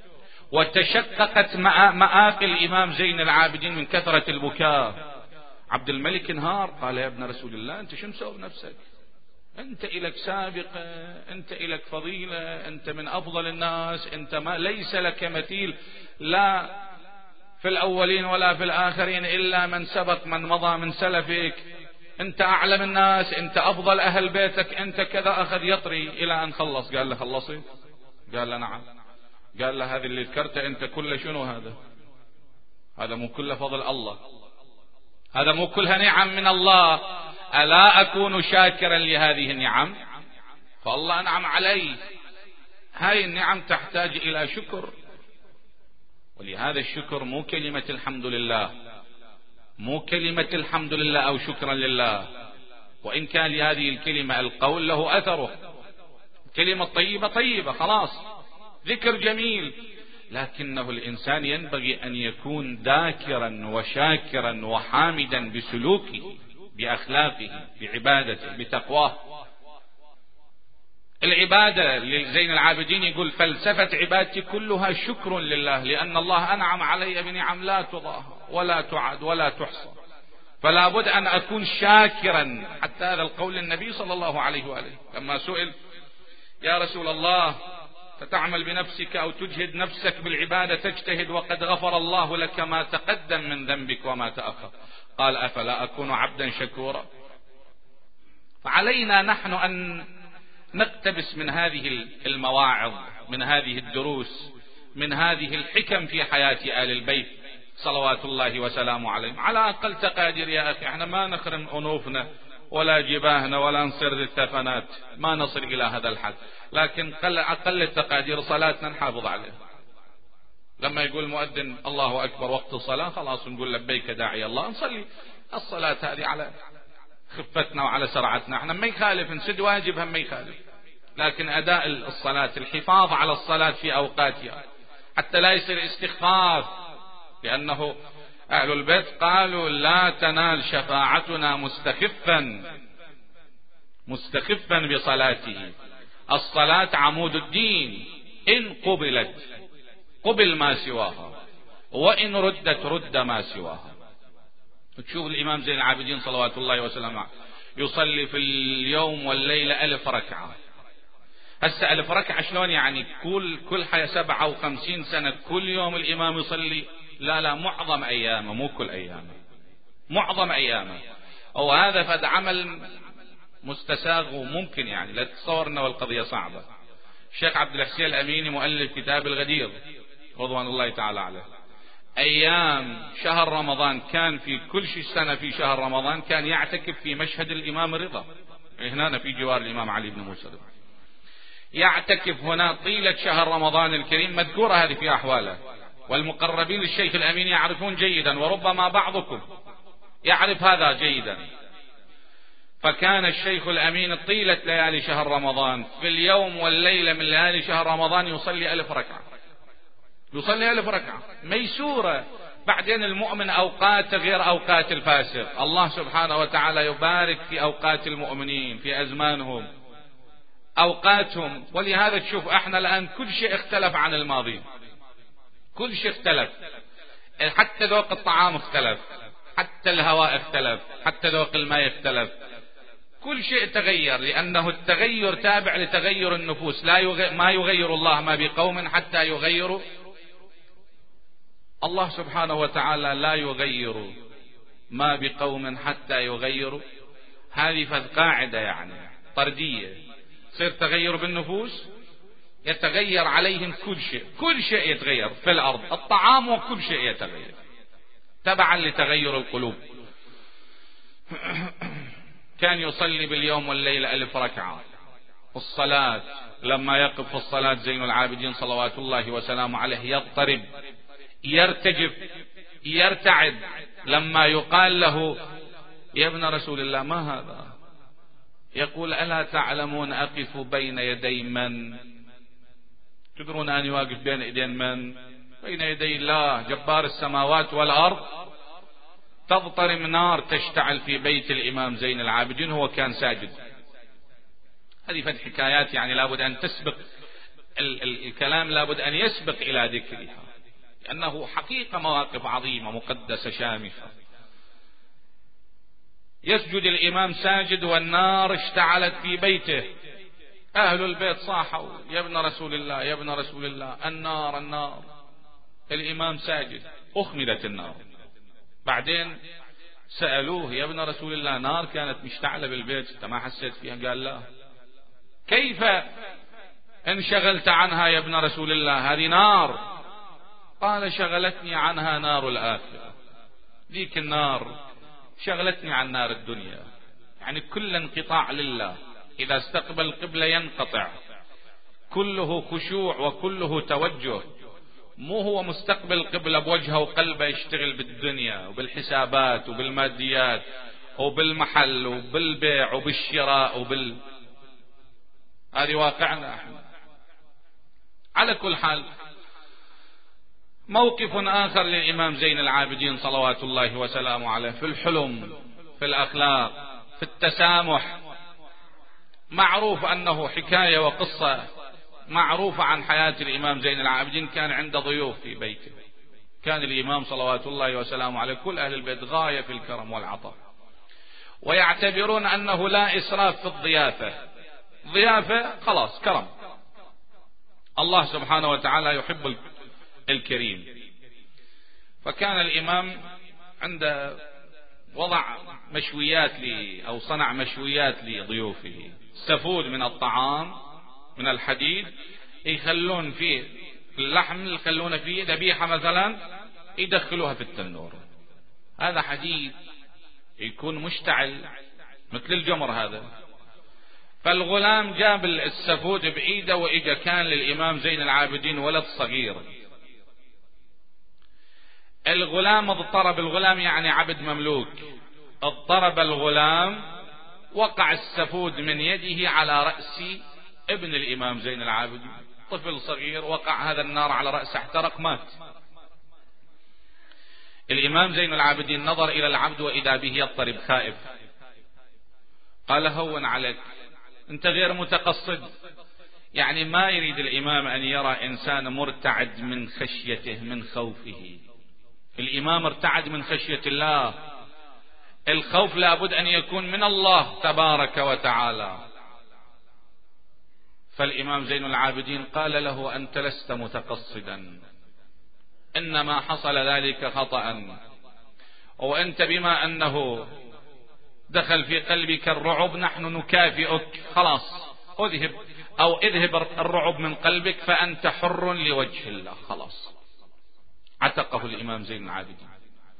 Speaker 1: وتشققت مآقل الإمام زين العابدين من كثرة البكاء. عبد الملك انهار، قال: يا ابن رسول الله أنت شو مسوي بنفسك؟ أنت إلك سابقة، أنت إلك فضيلة، أنت من أفضل الناس، أنت ما ليس لك مثيل لا في الأولين ولا في الآخرين إلا من سبق من مضى من سلفك، أنت أعلم الناس، أنت أفضل أهل بيتك، أنت كذا. أخذ يطري إلى أن خلص. قال له: خلصي؟ قال له: نعم. قال له: هذه اللي ذكرته أنت كل شنو هذا؟ هذا مو كل فضل الله، هذا مو كلها نعم من الله. ألا أكون شاكرا لهذه النعم؟ فالله أنعم علي، هاي النعم تحتاج إلى شكر. ولهذا الشكر مو كلمة الحمد لله، مو كلمة الحمد لله أو شكرا لله، وإن كان لهذه الكلمة القول له أثره. كلمة طيبة طيبة خلاص، ذكر جميل، لكنه الإنسان ينبغي أن يكون ذاكرا وشاكرا وحامدا بسلوكه، بأخلاقه، بعبادته، بتقواه. العبادة لزين العابدين يقول: فلسفة عبادتي كلها شكر لله، لأن الله أنعم علي بنعم لا تضاهى ولا تعد ولا تحصى، فلا بد أن أكون شاكرا. حتى هذا القول النبي صلى الله عليه وآله لما سئل: يا رسول الله تتعمل بنفسك أو تجهد نفسك بالعبادة تجتهد وقد غفر الله لك ما تقدم من ذنبك وما تأخر، قال: أفلا أكون عبدا شكورا؟ فعلينا نحن أن نقتبس من هذه المواعظ، من هذه الدروس، من هذه الحكم في حياة آل البيت صلوات الله وسلامه عليهم. على أقل تقادير يا أخي، احنا ما نخرم أنوفنا ولا جباهنا ولا نصير الثفنات، ما نصل إلى هذا الحد، لكن أقل التقادير صلاتنا نحافظ عليها. لما يقول المؤذن الله أكبر وقت الصلاة خلاص نقول لبيك داعي الله، نصلي الصلاة هذه على خفتنا وعلى سرعتنا، احنا ما يخالف نسد واجب هم ما يخالف، لكن أداء الصلاة، الحفاظ على الصلاة في أوقاتها حتى لا يصير استخفاف. لأنه أهل البيت قالوا: لا تنال شفاعتنا مستخفا مستخفا بصلاته. الصلاة عمود الدين، إن قبلت قبل ما سواها، وإن ردت رد ما سواها. تشوف الإمام زين العابدين صلوات الله وسلامه يصلي في اليوم والليلة ألف ركعة. هسه ألف ركعة شلون يعني؟ كل كل حياة سبعة وخمسين سنة كل يوم الإمام يصلي؟ لا لا، معظم أيامه، مو كل أيامه، معظم أيامه. أو هذا فد عمل مستساغ وممكن يعني لا تتصور أنه القضية صعبة. الشيخ عبد الحسين الأميني مؤلف كتاب الغدير رضوان الله تعالى عليه، أيام شهر رمضان كان في كل سنة في شهر رمضان كان يعتكف في مشهد الإمام الرضا هنا في جوار الإمام علي بن موسى، يعتكف هنا طيلة شهر رمضان الكريم، مذكورة هذه في أحواله، والمقربين للشيخ الأمين يعرفون جيدا، وربما بعضكم يعرف هذا جيدا. فكان الشيخ الأمين طيلة ليالي شهر رمضان في اليوم والليلة من ليالي شهر رمضان يصلي ألف ركعة، يصلي ألف ركعة ميسورة. بعدين المؤمن أوقات غير أوقات الفاسق، الله سبحانه وتعالى يبارك في أوقات المؤمنين في أزمانهم أوقاتهم. ولهذا تشوف احنا الآن كل شيء اختلف عن الماضي، كل شيء اختلف، حتى ذوق الطعام اختلف، حتى الهواء اختلف، حتى ذوق الماء اختلف، كل شيء تغير، لأنه التغير تابع لتغير النفوس. لا يغير ما يغير الله ما بقوم حتى يغيروا، الله سبحانه وتعالى لا يغير ما بقوم حتى يغيروا. هذه فذ قاعدة يعني طردية، يصير تغير بالنفوس، يتغير عليهم كل شيء، كل شيء يتغير في الأرض، الطعام وكل شيء يتغير تبعا لتغير القلوب. كان يصلي باليوم والليلة ألف ركعة. الصلاة لما يقف في الصلاة زين العابدين صلوات الله وسلامه عليه يضطرب، يرتجف، يرتعد، لما يقال له يا ابن رسول الله ما هذا؟ يقول ألا تعلمون أقف بين يدي من؟ تدرون أن يواقف بين يدي من؟ بين يدي الله جبار السماوات والأرض. تضطرم نار تشتعل في بيت الإمام زين العابدين، هو كان ساجد. هذه فد حكايات يعني لابد أن تسبق ال ال الكلام، لابد أن يسبق إلى ذكرها، لأنه حقيقة مواقف عظيمة مقدسة شامخة. يسجد الإمام ساجد والنار اشتعلت في بيته، أهل البيت صاحوا يا ابن رسول الله يا ابن رسول الله النار النار. الإمام ساجد، أخمدت النار. بعدين سألوه يا ابن رسول الله نار كانت مشتعلة بالبيت أنت ما حسيت فيها؟ قال لا. كيف انشغلت عنها يا ابن رسول الله؟ هذه نار. قال شغلتني عنها نار الآخرة، ذيك النار شغلتني عن نار الدنيا. يعني كل انقطاع لله، إذا استقبل القبلة ينقطع، كله خشوع وكله توجه، مو هو مستقبل القبلة بوجهه وقلبه يشتغل بالدنيا وبالحسابات وبالماديات وبالمحل وبالبيع وبالشراء وبال هذه واقعنا احنا. على كل حال، موقف آخر للإمام زين العابدين صلوات الله وسلامه عليه في الحلم، في الأخلاق، في التسامح. معروف أنه حكاية وقصة معروفة عن حياة الإمام زين العابدين. كان عنده ضيوف في بيته، كان الإمام صلوات الله وسلامه عليه كل أهل البيت غاية في الكرم والعطاء، ويعتبرون أنه لا إسراف في الضيافة. ضيافة خلاص كرم، الله سبحانه وتعالى يحب الكريم. فكان الإمام عند وضع مشويات لي أو صنع مشويات لضيوفه، سفود من الطعام من الحديد يخلون فيه اللحم، يخلون فيه ذبيحة مثلا يدخلوها في التنور. هذا حديد يكون مشتعل مثل الجمر هذا. فالغلام جاب السفود بإيده وإجا، كان للإمام زين العابدين ولد صغير. الغلام اضطرب، الغلام يعني عبد مملوك، اضطرب الغلام، وقع السفود من يده على رأس ابن الإمام زين العابدين، طفل صغير، وقع هذا النار على رأسه، احترق مات. الإمام زين العابدين نظر إلى العبد وإذا به يضطرب خائف، قال هون عليك، أنت غير متقصد. يعني ما يريد الإمام أن يرى إنسان مرتعد من خشيته من خوفه. الإمام ارتعد من خشية الله، الخوف لابد أن يكون من الله تبارك وتعالى. فالإمام زين العابدين قال له أنت لست متقصدا، إنما حصل ذلك خطأ، وأنت بما أنه دخل في قلبك الرعب نحن نكافئك، خلاص اذهب أو اذهب الرعب من قلبك فأنت حر لوجه الله. خلاص عتقه الإمام زين العابدين.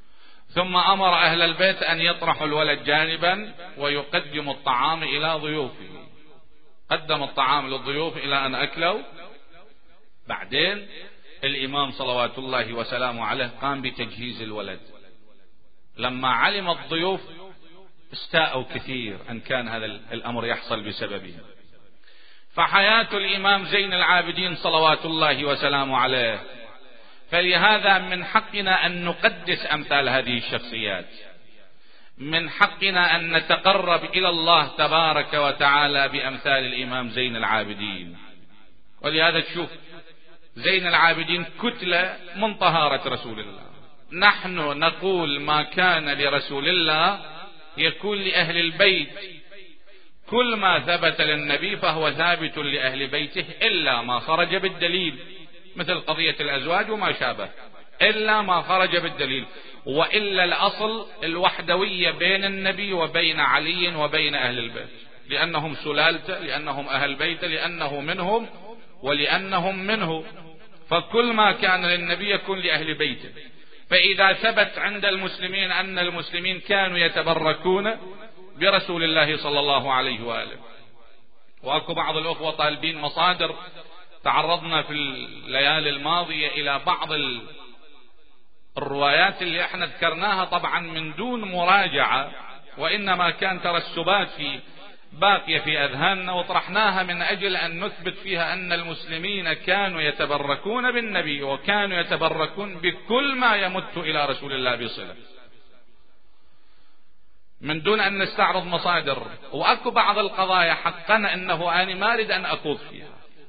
Speaker 1: ثم أمر أهل البيت أن يطرحوا الولد جانبا ويقدموا الطعام إلى ضيوفه. قدم الطعام للضيوف إلى أن أكلوا. بعدين الإمام صلوات الله وسلامه عليه قام بتجهيز الولد. لما علم الضيوف استاءوا كثير أن كان هذا الأمر يحصل بسببه. فحياة الإمام زين العابدين صلوات الله وسلامه عليه، فلهذا من حقنا أن نقدس أمثال هذه الشخصيات، من حقنا أن نتقرب إلى الله تبارك وتعالى بأمثال الإمام زين العابدين. ولهذا تشوف زين العابدين كتلة من طهارة رسول الله. نحن نقول ما كان لرسول الله يكون لأهل البيت، كل ما ثبت للنبي فهو ثابت لأهل بيته إلا ما خرج بالدليل، مثل قضية الأزواج وما شابه، إلا ما خرج بالدليل. وإلا الأصل الوحدوية بين النبي وبين علي وبين أهل البيت، لأنهم سلالته، لأنهم أهل بيته، لأنه منهم ولأنهم منه. فكل ما كان للنبي يكون لأهل بيته. فإذا ثبت عند المسلمين أن المسلمين كانوا يتبركون برسول الله صلى الله عليه وآله، وأكو بعض الأخوة طالبين مصادر، تعرضنا في الليالي الماضية إلى بعض الروايات اللي احنا ذكرناها طبعا من دون مراجعة، وإنما كان ترسبات في باقية في أذهاننا، وطرحناها من أجل أن نثبت فيها أن المسلمين كانوا يتبركون بالنبي وكانوا يتبركون بكل ما يمت إلى رسول الله بصلة، من دون أن نستعرض مصادر. وأكو بعض القضايا حقنا أنه أنا ما أريد أن أخوض فيها،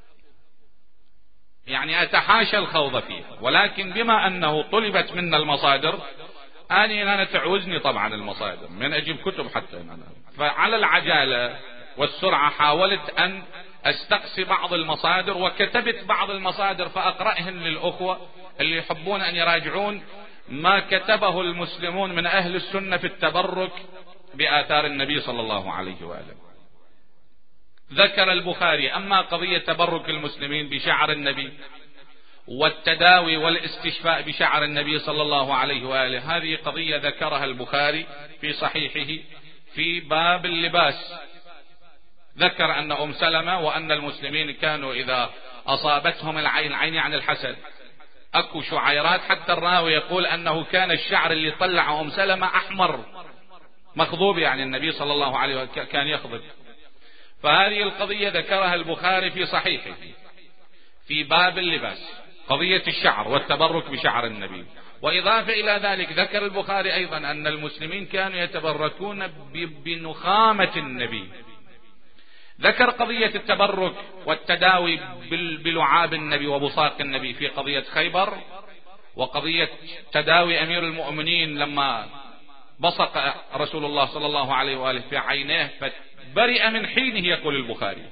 Speaker 1: يعني أتحاشى الخوض فيها، ولكن بما أنه طلبت منا المصادر أني أنا تعوزني طبعا المصادر من أجيب كتب حتى أنا. فعلى العجالة والسرعة حاولت أن أستقصي بعض المصادر، وكتبت بعض المصادر فأقرأهن للأخوة اللي يحبون أن يراجعون ما كتبه المسلمون من أهل السنة في التبرك بآثار النبي صلى الله عليه وآله. ذكر البخاري أما قضية تبرك المسلمين بشعر النبي والتداوي والاستشفاء بشعر النبي صلى الله عليه وآله، هذه قضية ذكرها البخاري في صحيحه في باب اللباس. ذكر أن أم سلمة وأن المسلمين كانوا إذا أصابتهم العين، عين عن الحسد، أكو شعيرات، حتى الراوي يقول أنه كان الشعر اللي طلع أم سلمة أحمر مخضوب، يعني النبي صلى الله عليه وآله كان يخضب. فهذه القضية ذكرها البخاري في صحيحه في باب اللباس، قضية الشعر والتبرك بشعر النبي. وإضافة إلى ذلك ذكر البخاري أيضا أن المسلمين كانوا يتبركون بنخامة النبي. ذكر قضية التبرك والتداوي بلعاب النبي وبصاق النبي في قضية خيبر، وقضية تداوي أمير المؤمنين لما بصق رسول الله صلى الله عليه وآله في عينيه فبرئ من حينه، يقول البخاري.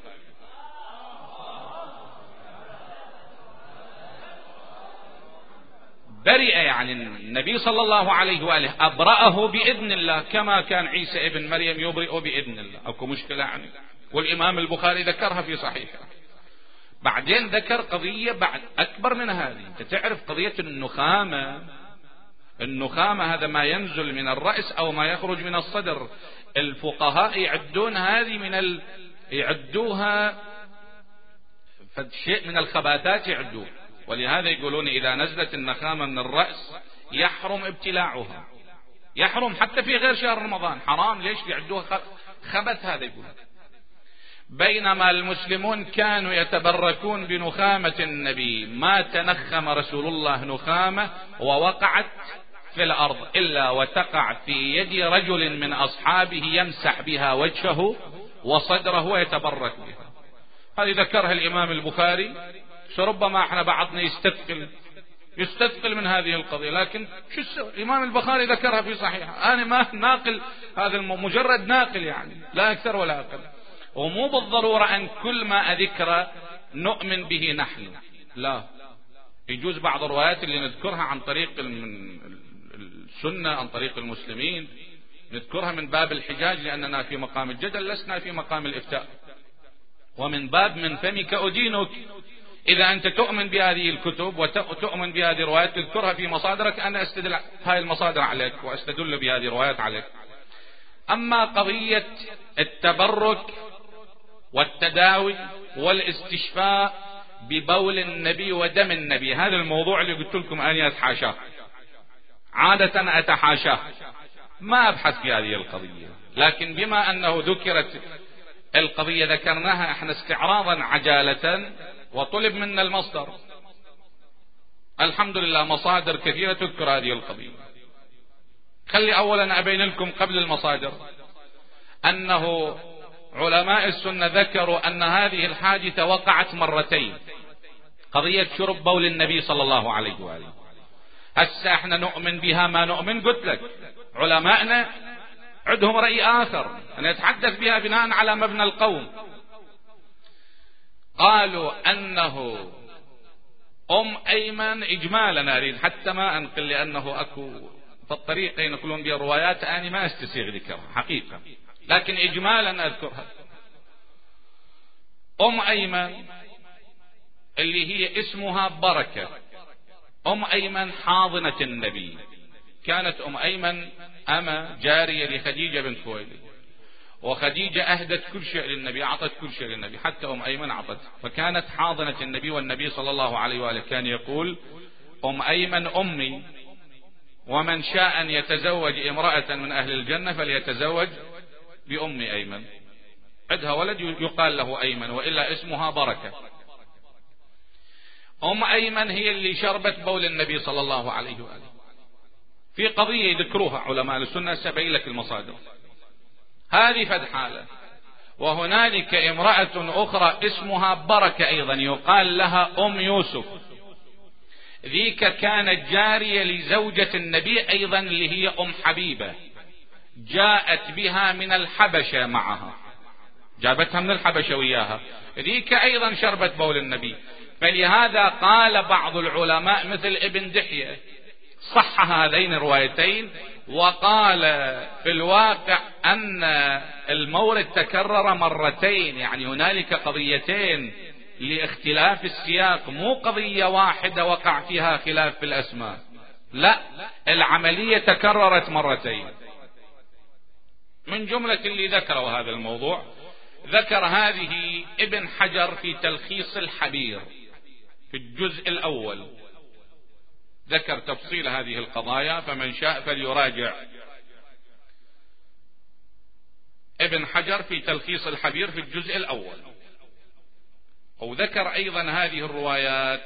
Speaker 1: برئ يعني النبي صلى الله عليه وآله أبرأه بإذن الله، كما كان عيسى ابن مريم يبرئ بإذن الله. أكو مشكلة يعني؟ والإمام البخاري ذكرها في صحيحه. بعدين ذكر قضية بعد أكبر من هذه. أنت تعرف قضية النخامة؟ النخامة هذا ما ينزل من الرأس أو ما يخرج من الصدر. الفقهاء يعدون هذه من ال... يعدوها شيء من الخباثات يعدوه، ولهذا يقولون إذا نزلت النخامة من الرأس يحرم ابتلاعها، يحرم حتى في غير شهر رمضان، حرام. ليش يعدوها خبث؟ هذا يقول. بينما المسلمون كانوا يتبركون بنخامة النبي، ما تنخم رسول الله نخامة ووقعت في الأرض إلا وتقع في يد رجل من أصحابه يمسح بها وجهه وصدره ويتبرك بها. هذه ذكرها الإمام البخاري. ربما احنا بعضنا يستثقل يستثقل من هذه القضية، لكن شو السبب؟ الإمام البخاري ذكرها في صحيحه. أنا ما ناقل هذا، مجرد ناقل يعني، لا أكثر ولا أقل. ومو بالضرورة أن كل ما أذكر نؤمن به نحن، لا. يجوز بعض الروايات اللي نذكرها عن طريق السنة، عن طريق المسلمين، نذكرها من باب الحجاج، لأننا في مقام الجدل، لسنا في مقام الإفتاء. ومن باب من فمك أدينك، إذا أنت تؤمن بهذه الكتب وتؤمن بهذه الروايات تذكرها في مصادرك، أنا أستدل هاي المصادر عليك وأستدل بهذه الروايات عليك. أما قضية التبرك والتداوي والاستشفاء ببول النبي ودم النبي، هذا الموضوع اللي قلت لكم أني أتحاشاه، عادة أتحاشاه، ما أبحث في هذه القضية، لكن بما أنه ذكرت القضية ذكرناها احنا استعراضا عجالة وطلب منا المصدر. الحمد لله مصادر كثيرة تذكر هذه القضية. خلي أولا أبين لكم قبل المصادر أنه علماء السنة ذكروا أن هذه الحادثة وقعت مرتين، قضية شرب بول النبي صلى الله عليه وآله. هسه احنا نؤمن بها ما نؤمن، قلت لك علماءنا عندهم رأي آخر، أنا أتحدث بها بناء على مبنى القوم. قالوا أنه أم أيمن إجمالا، أريد حتى ما أنقل لأنه أكو في الطريقة ينقلون بها الروايات، أنا ما أستسيغ ذكرها حقيقة، لكن إجمالا أذكرها. أم أيمن اللي هي اسمها بركة، أم أيمن حاضنة النبي، كانت أم أيمن أما جارية لخديجة بنت خويلد، وخديجة أهدت كل شيء للنبي، أعطت كل شيء للنبي، حتى أم أيمن أعطت، فكانت حاضنة النبي. والنبي صلى الله عليه وآله كان يقول أم أيمن أمي، ومن شاء أن يتزوج امرأة من أهل الجنة فليتزوج بأم أيمن، عندها ولد يقال له أيمن وإلا اسمها بركة. أم أيمن هي اللي شربت بول النبي صلى الله عليه وآله. في قضية يذكروها علماء السنة، سبين لك المصادر، هذه فد حالة. وهنالك امرأة أخرى اسمها بركة أيضا يقال لها أم يوسف، ذيك كانت جارية لزوجة النبي أيضا اللي هي أم حبيبة، جاءت بها من الحبشة معها، جابتها من الحبشة وياها، ذيك أيضا شربت بول النبي. فلهذا قال بعض العلماء مثل ابن دحية صح هذين الروايتين، وقال في الواقع أن المورد تكرر مرتين، يعني هنالك قضيتين لاختلاف السياق، مو قضية واحدة وقع فيها خلاف في الأسماء، لا، العملية تكررت مرتين. من جملة اللي ذكروا هذا الموضوع ذكر هذه ابن حجر في تلخيص الحبير في الجزء الأول، ذكر تفصيل هذه القضايا، فمن شاء فليراجع ابن حجر في تلخيص الحبير في الجزء الأول. وذكر أيضا هذه الروايات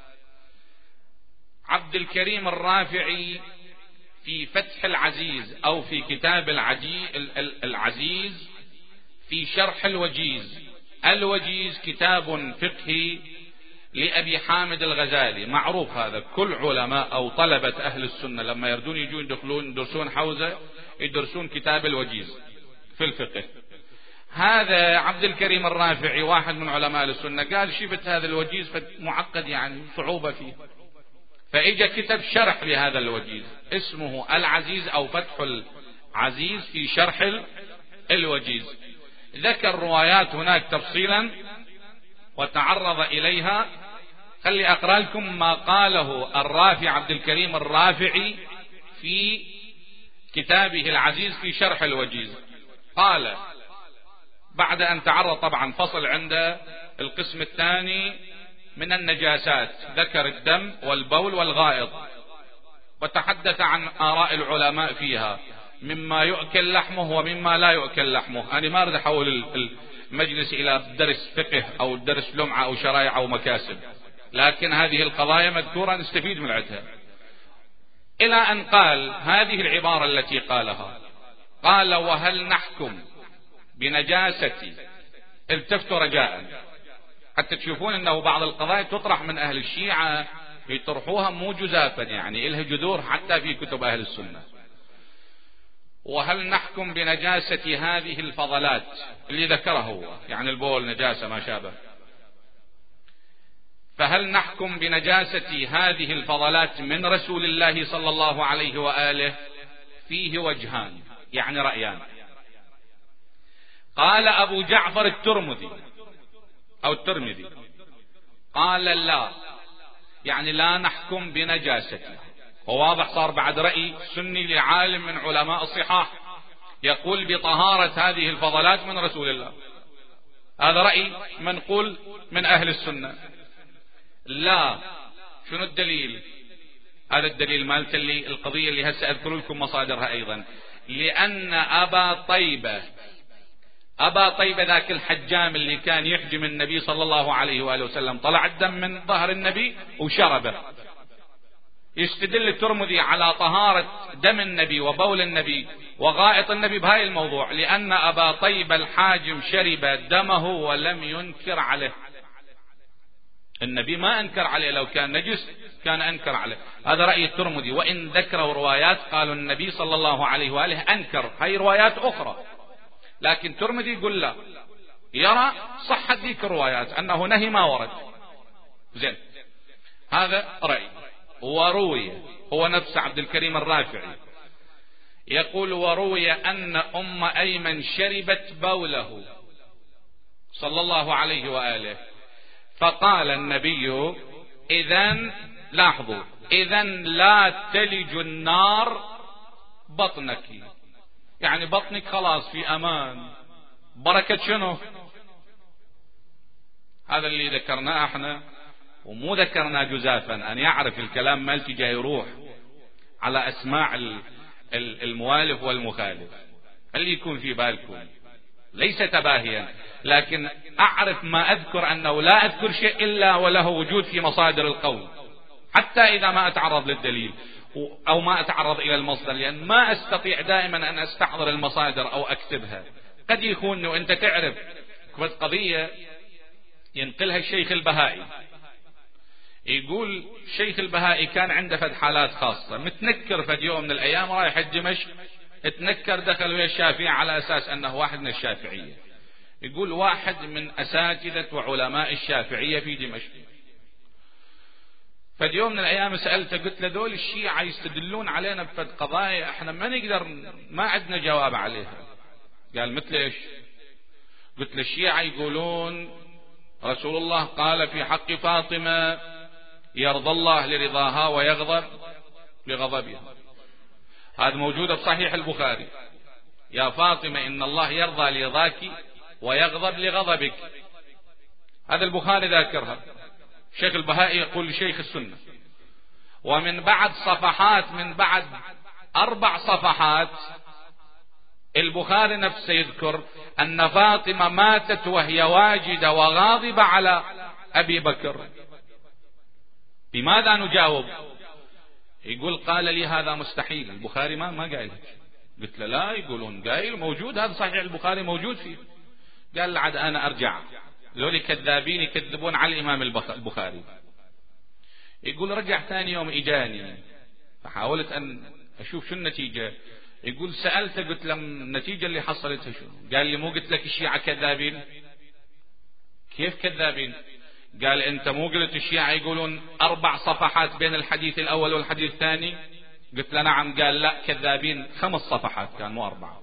Speaker 1: عبد الكريم الرافعي في فتح العزيز أو في كتاب العزيز في شرح الوجيز. الوجيز كتاب فقهي لأبي حامد الغزالي، معروف هذا، كل علماء أو طلبة أهل السنة لما يردون يجون يدخلون يدرسون حوزة يدرسون كتاب الوجيز في الفقه. هذا عبد الكريم الرافعي واحد من علماء السنة قال شفت هذا الوجيز معقد، يعني صعوبة فيه، فإجا كتب شرح لهذا الوجيز اسمه العزيز أو فتح العزيز في شرح الوجيز. ذكر روايات هناك تفصيلا وتعرض إليها. خلي أقرأ لكم ما قاله الرافع عبد الكريم الرافعي في كتابه العزيز في شرح الوجيز. قال بعد أن تعرض طبعا فصل عند القسم الثاني من النجاسات، ذكر الدم والبول والغائط، وتحدث عن آراء العلماء فيها مما يؤكل لحمه ومما لا يؤكل لحمه. أنا ما أريد أحول المجلس إلى درس فقه أو درس لمعة أو شرائع أو مكاسب، لكن هذه القضايا مذكورة نستفيد من عدها. إلى أن قال هذه العبارة التي قالها، قال وهل نحكم بنجاسة، التفتوا رجاء حتى تشوفون أنه بعض القضايا تطرح من أهل الشيعة يطرحوها مو جزافا، يعني إلها جذور حتى في كتب أهل السنة. وهل نحكم بنجاسة هذه الفضلات اللي ذكره هو، يعني البول نجاسة ما شابه، فهل نحكم بنجاسة هذه الفضلات من رسول الله صلى الله عليه وآله؟ فيه وجهان، يعني رأيان. قال أبو جعفر الترمذي أو الترمذي قال لا، يعني لا نحكم بنجاسته. وواضح صار بعد رأي سني لعالم من علماء الصحاح يقول بطهارة هذه الفضلات من رسول الله. هذا رأي منقول من أهل السنة. لا، شنو الدليل؟ هذا الدليل مالت اللي القضية اللي هسه أذكر لكم مصادرها أيضا. لأن أبا طيبة أبا طيبة ذاك الحجام اللي كان يحجم النبي صلى الله عليه وآله وسلم، طلع الدم من ظهر النبي وشربه. يستدل الترمذي على طهارة دم النبي وبول النبي وغائط النبي بهاي الموضوع، لأن أبا طيبة الحاجم شرب دمه ولم ينكر عليه. النبي ما أنكر عليه، لو كان نجس كان أنكر عليه. هذا رأي الترمذي، وإن ذكروا روايات قالوا النبي صلى الله عليه وآله أنكر، هاي روايات أخرى، لكن الترمذي يقول لا، يرى صحة ذيك الروايات أنه نهي ما ورد. زين، هذا رأي. وروي، هو نفس عبد الكريم الرافعي يقول وروي أن أم أيمن شربت بوله صلى الله عليه وآله، فقال النبي إذن، لاحظوا، إذن لا تلج النار بطنك، يعني بطنك خلاص في أمان. بركة شنو؟ هذا اللي ذكرناه احنا، ومو ذكرنا جزافا، أن يعرف الكلام مالتي جاي يروح على أسماع الموالف والمخالف، اللي يكون في بالكم ليس تباهيا، لكن أعرف ما أذكر أنه لا أذكر شيء إلا وله وجود في مصادر القول، حتى إذا ما أتعرض للدليل أو ما أتعرض إلى المصدر، لأن ما أستطيع دائما أن أستحضر المصادر أو أكتبها. قد يكون وأنت تعرف قضية ينقلها الشيخ البهائي، يقول الشيخ البهائي كان عنده فد حالات خاصة، متنكر فد يوم من الأيام رايح دمشق، اتنكر دخل ويا الشافعي على أساس أنه واحد من الشافعية. يقول واحد من أساتذة وعلماء الشافعية في دمشق، فد يوم من الأيام سألته، قلت له دول الشيعة يستدلون علينا بفد قضايا احنا ما نقدر، ما عندنا جواب عليها. قال مثل ايش؟ قلت له الشيعة يقولون رسول الله قال في حق فاطمة يرضى الله لرضاها ويغضب لغضبها، هذا موجود بصحيح البخاري، يا فاطمة إن الله يرضى لرضاك ويغضب لغضبك، هذا البخاري ذاكرها. الشيخ البهائي يقول لشيخ السنة، ومن بعد صفحات، من بعد أربع صفحات البخاري نفسه يذكر أن فاطمة ماتت وهي واجدة وغاضبة على أبي بكر. بماذا نجاوب؟ يقول قال لي هذا مستحيل، البخاري ما ما قايل. قلت له لا، يقولون قايل موجود، هذا صحيح البخاري موجود فيه. قال لعد أنا أرجع، ذولي كذابين يكذبون على الإمام البخاري. يقول رجع ثاني يوم إجاني، فحاولت أن أشوف شو النتيجة. يقول سألته قلت له النتيجة اللي حصلتها شو؟ قال لي مو قلت لك الشيعة كذابين؟ كيف كذابين؟ قال أنت مو قلت الشيعة يقولون أربع صفحات بين الحديث الأول والحديث الثاني؟ قلت له نعم. قال لا، كذابين، خمس صفحات كان مو أربعة.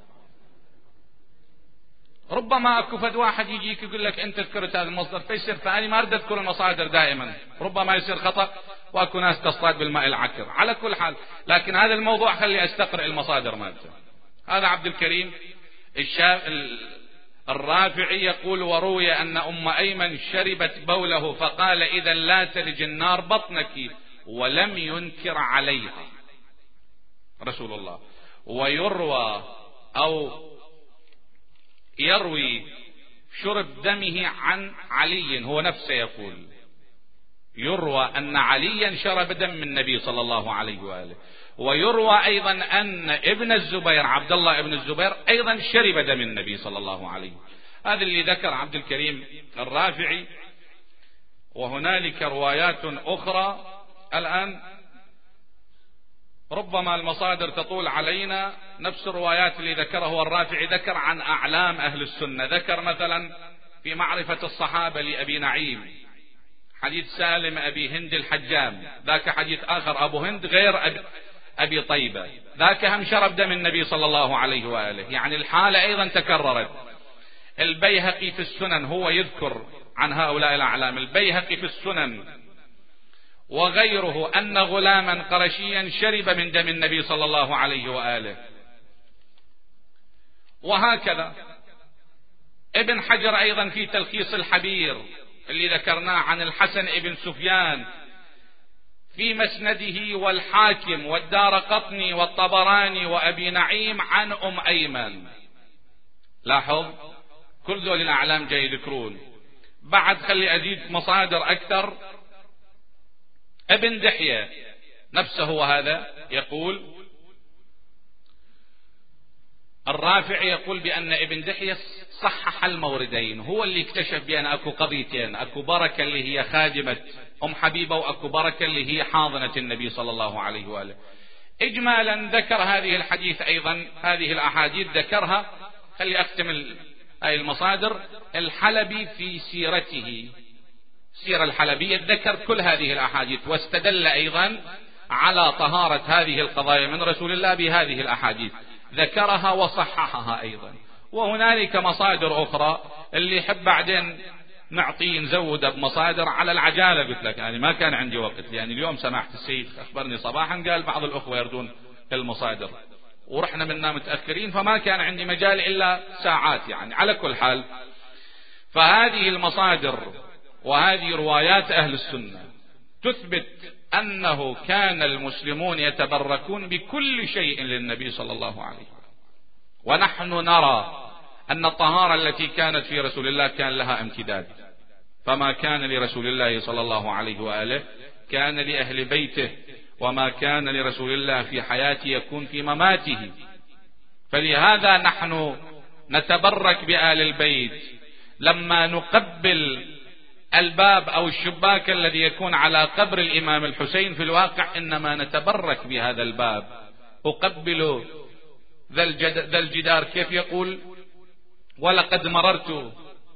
Speaker 1: ربما اكو فد واحد يجيك يقول لك انت ذكرت هذا المصدر فيصير، فاني ما اريد اذكر المصادر دائما، ربما يصير خطأ واكو ناس تصطاد بالماء العكر. على كل حال، لكن هذا الموضوع خلي استقرأ المصادر مالته. هذا عبد الكريم الشاف الرافعي يقول وروي ان ام ايمن شربت بوله فقال اذا لا تلج النار بطنك، ولم ينكر عليها رسول الله. ويروى او يروي شرب دمه عن علي، هو نفسه يقول يروى أن عليا شرب دم النبي صلى الله عليه وآله. ويروى أيضا أن ابن الزبير عبد الله ابن الزبير أيضا شرب دم النبي صلى الله عليه. هذا اللي ذكر عبد الكريم الرافعي. وهنالك روايات أخرى الآن ربما المصادر تطول علينا. نفس الروايات اللي ذكره الرافعي ذكر عن أعلام أهل السنة، ذكر مثلا في معرفة الصحابة لأبي نعيم حديث سالم أبي هند الحجام، ذاك حديث آخر أبو هند غير أبي, أبي طيبة، ذاك هم شرب دم النبي صلى الله عليه وآله، يعني الحالة أيضا تكررت. البيهقي في السنن هو يذكر عن هؤلاء الأعلام، البيهقي في السنن وغيره أن غلاما قرشيا شرب من دم النبي صلى الله عليه وآله. وهكذا ابن حجر أيضا في تلخيص الحبير اللي ذكرناه عن الحسن ابن سفيان في مسنده، والحاكم والدارقطني والطبراني وأبي نعيم عن أم أيمن. لاحظ كل ذول الأعلام جاي يذكرون. بعد خلي أزيد مصادر أكثر. ابن دحية نفسه وهذا يقول، الرافعي يقول بأن ابن دحية صحح الموردين، هو اللي اكتشف بأن أكو قضيتين، أكو بركة اللي هي خادمة أم حبيبة، وأكو بركة اللي هي حاضنة النبي صلى الله عليه وآله. إجمالا ذكر هذه الحديث أيضا، هذه الأحاديث ذكرها، خلي أختم هذه المصادر. الحلبي في سيرته، سيرة الحلبية، ذكر كل هذه الأحاديث واستدل أيضا على طهارة هذه القضايا من رسول الله بهذه الأحاديث، ذكرها وصححها أيضا. وهنالك مصادر أخرى اللي يحب بعدين نعطيه نزود بمصادر على العجالة. قلت لك يعني ما كان عندي وقت، يعني اليوم سماحة السيد أخبرني صباحا قال بعض الأخوة يردون المصادر ورحنا منا متأخرين، فما كان عندي مجال إلا ساعات. يعني على كل حال، فهذه المصادر وهذه روايات أهل السنة تثبت أنه كان المسلمون يتبركون بكل شيء للنبي صلى الله عليه وسلم. ونحن نرى أن الطهارة التي كانت في رسول الله كان لها امتداد، فما كان لرسول الله صلى الله عليه وآله كان لأهل بيته، وما كان لرسول الله في حياته يكون في مماته. فلهذا نحن نتبرك بآل البيت لما نقبل الباب أو الشباك الذي يكون على قبر الإمام الحسين. في الواقع إنما نتبرك بهذا الباب. أقبل ذا الجدار، كيف يقول؟ ولقد مررت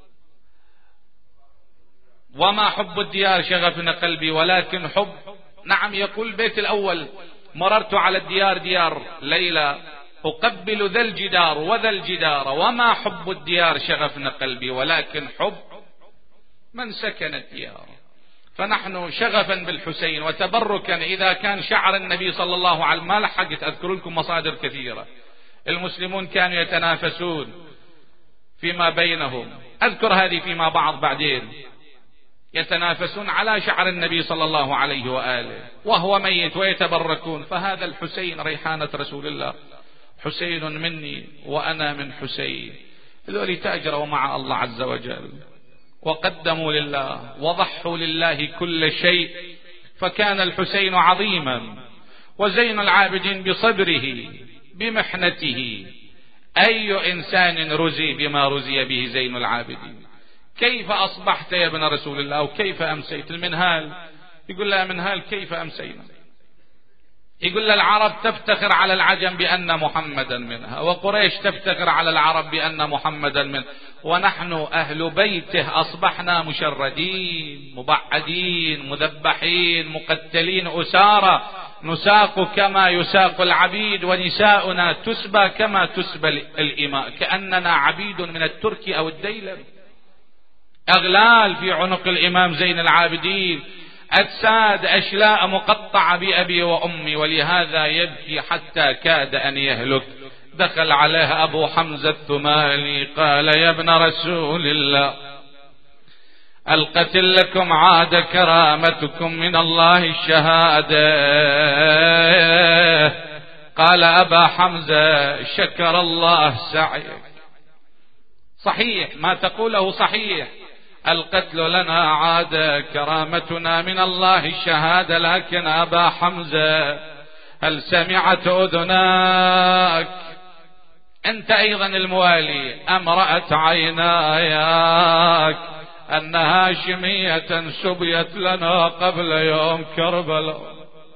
Speaker 1: وما حب الديار شغفنا قلبي ولكن حب، نعم يقول البيت الأول مررت على الديار ديار ليلى، أقبل ذا الجدار وذا الجدار وما حب الديار شغفنا قلبي ولكن حب من سكن الديار. فنحن شغفا بالحسين وتبركا إذا كان شعر النبي صلى الله عليه وسلم، ما لحقت أذكر لكم مصادر كثيرة. المسلمون كانوا يتنافسون فيما بينهم، أذكر هذه فيما بعض بعدين، يتنافسون على شعر النبي صلى الله عليه وآله وهو ميت ويتبركون. فهذا الحسين ريحانة رسول الله، حسين مني وأنا من حسين. ذولي تأجروا مع الله عز وجل وقدموا لله وضحوا لله كل شيء. فكان الحسين عظيما، وزين العابدين بصبره بمحنته. أي إنسان رزي بما رزي به زين العابدين. كيف أصبحت يا ابن رسول الله وكيف أمسيت؟ المنهال يقول لا منهال كيف أمسينا؟ يقول العرب تفتخر على العجم بأن محمدا منها، وقريش تفتخر على العرب بأن محمدا منه، ونحن أهل بيته أصبحنا مشردين مبعدين مذبحين مقتلين أسارى، نساق كما يساق العبيد، ونساؤنا تسبى كما تسبى الإماء، كأننا عبيد من الترك أو الديلم. أغلال في عنق الإمام زين العابدين، أجساد أشلاء مقطعة بأبي وأمي، ولهذا يبكي حتى كاد أن يهلك. دخل عليه أبو حمزة الثمالي قال يا ابن رسول الله القتل لكم عاد كرامتكم من الله الشهادة. قال أبا حمزة شكر الله سعيك. صحيح ما تقوله صحيح، القتل لنا عاد كرامتنا من الله الشهادة، لكن أبا حمزة هل سمعت أذناك أنت أيضا الموالي أم رأت عيناياك أن هاشمية سبيت لنا قبل يوم كربلاء؟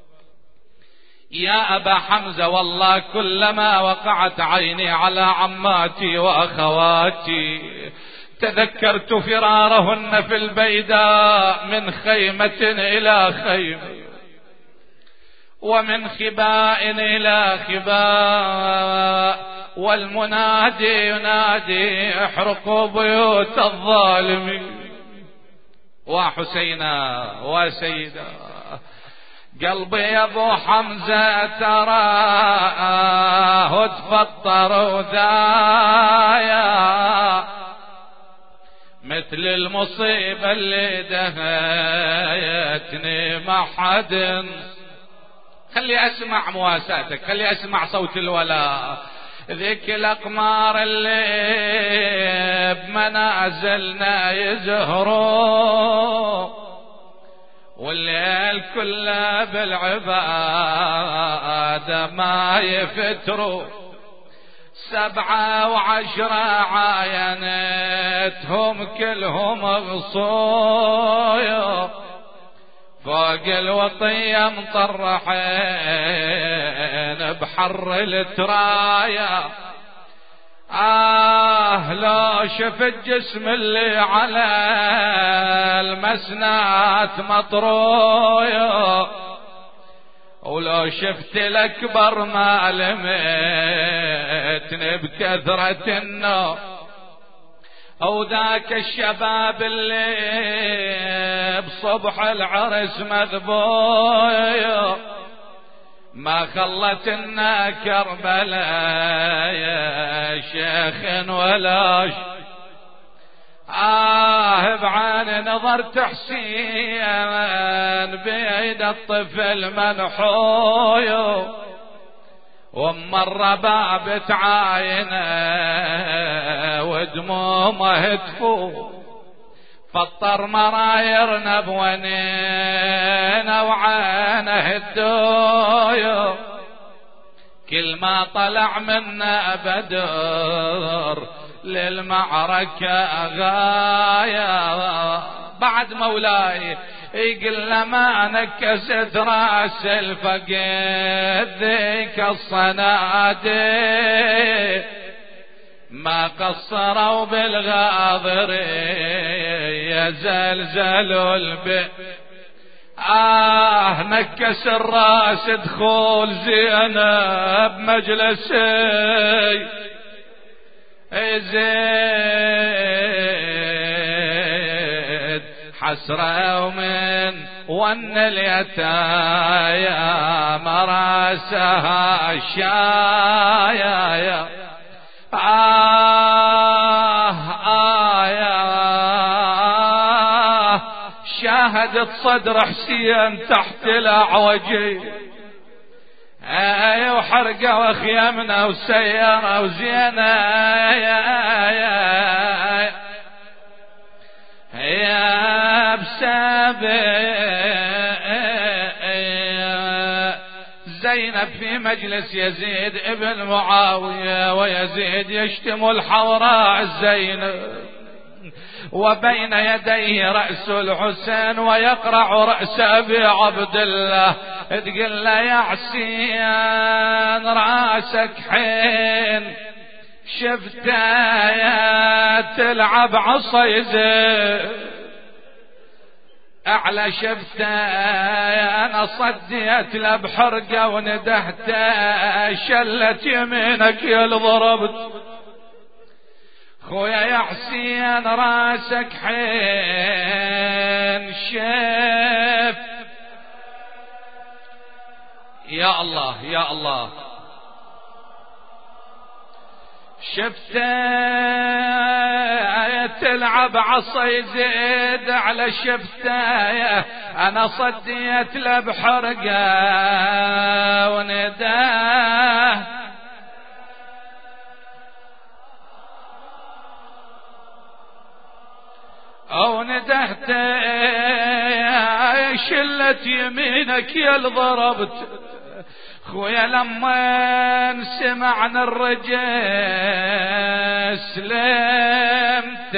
Speaker 1: يا أبا حمزة والله كلما وقعت عيني على عماتي وأخواتي تذكرت فرارهن في البيداء من خيمة إلى خيمة ومن خباء إلى خباء، والمنادي ينادي احرقوا بيوت الظالمين. وحسينا وسيدا قلبي يا ابو حمزة تراه تفطر ودايا مثل المصيبة اللي دهيتني ما حد. خلي اسمع مواساتك، خلي اسمع صوت الولاء. ذيك الاقمار اللي بمنازلنا يزهروا والليل كله بالعبادة ما يفتروا. سبعة وعشرة عاينتهم كلهم غصويا فوق الوطية مطرحين بحر الترايا. آه لو شفت جسم اللي على المسنات مطرويا ولو شفت الأكبر ما لمتني بكثرة النار. أو ذاك الشباب اللي بصبح العرس مذبويا ما خلتنا كربلاء يا شيخ ولا ش... آه بعين نظرت حسين بيد الطفل منحوي وام الرباب تعاينه ودمومه تفو فطر مرايرنا بونينا وعينه الدويو كل ما طلع منا بدر للمعركة غاية. بعد مولاي يقول ما نكست راس الفقيد ذيك الصناديق ما قصروا بالغاضر يزلزلوا البئر. آه نكس الراس دخول زينب مجلسي زيد حسرة ومن ون اليتايا مراسها الشايا. آه آه شاهدت صدر حسين تحت الأعوجي اي وحرقة وخيامنا وسيارة وزينة يا يا يا بسابق زينب في مجلس يزيد ابن معاوية ويزيد يشتم الحوراء زينب وبين يديه رأس الحسين ويقرع رأس أبي عبد الله تقول له يا حسين راسك حين شفته يا تلعب عصا يزيد أعلى شفته أنا صديت له بحرقة وندهته شلت يمينك يا ضربت خويا يا حسين راسك حين شف. يا الله يا الله شفته تلعب عصا يزيد على شفته انا صديت له بحرقه ونداه او ندهته شلت يمينك يا ضربت خويا لما سمعنا الرجال سلمت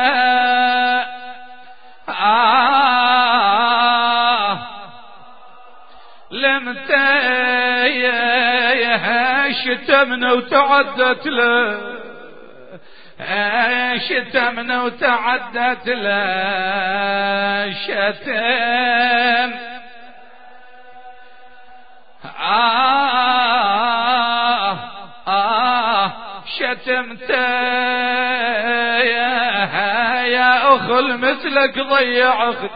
Speaker 1: آه لمت يا شتمنا وتعدت له شتمنا وتعدت له شتم آه آه
Speaker 2: شتمته يا أخل مثلك ضيع أخت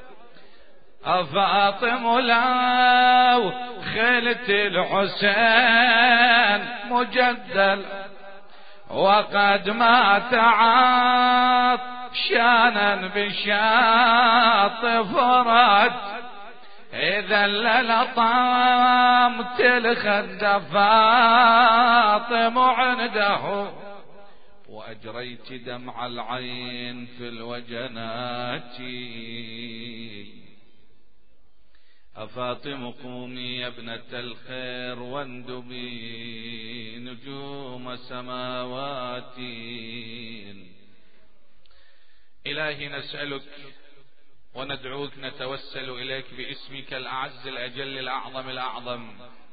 Speaker 2: أفاطم لو خلت الحسين مجدل وقد مات عطشانا بشاط فرات إذا للطامت الخد فاطم عنده وأجريت دمع العين في الوجنات أفاطم قومي يا ابنة الخير واندبي نجوم سماوات. إلهي نسألك وندعوك نتوسل إليك باسمك الأعز الأجل الأعظم الأعظم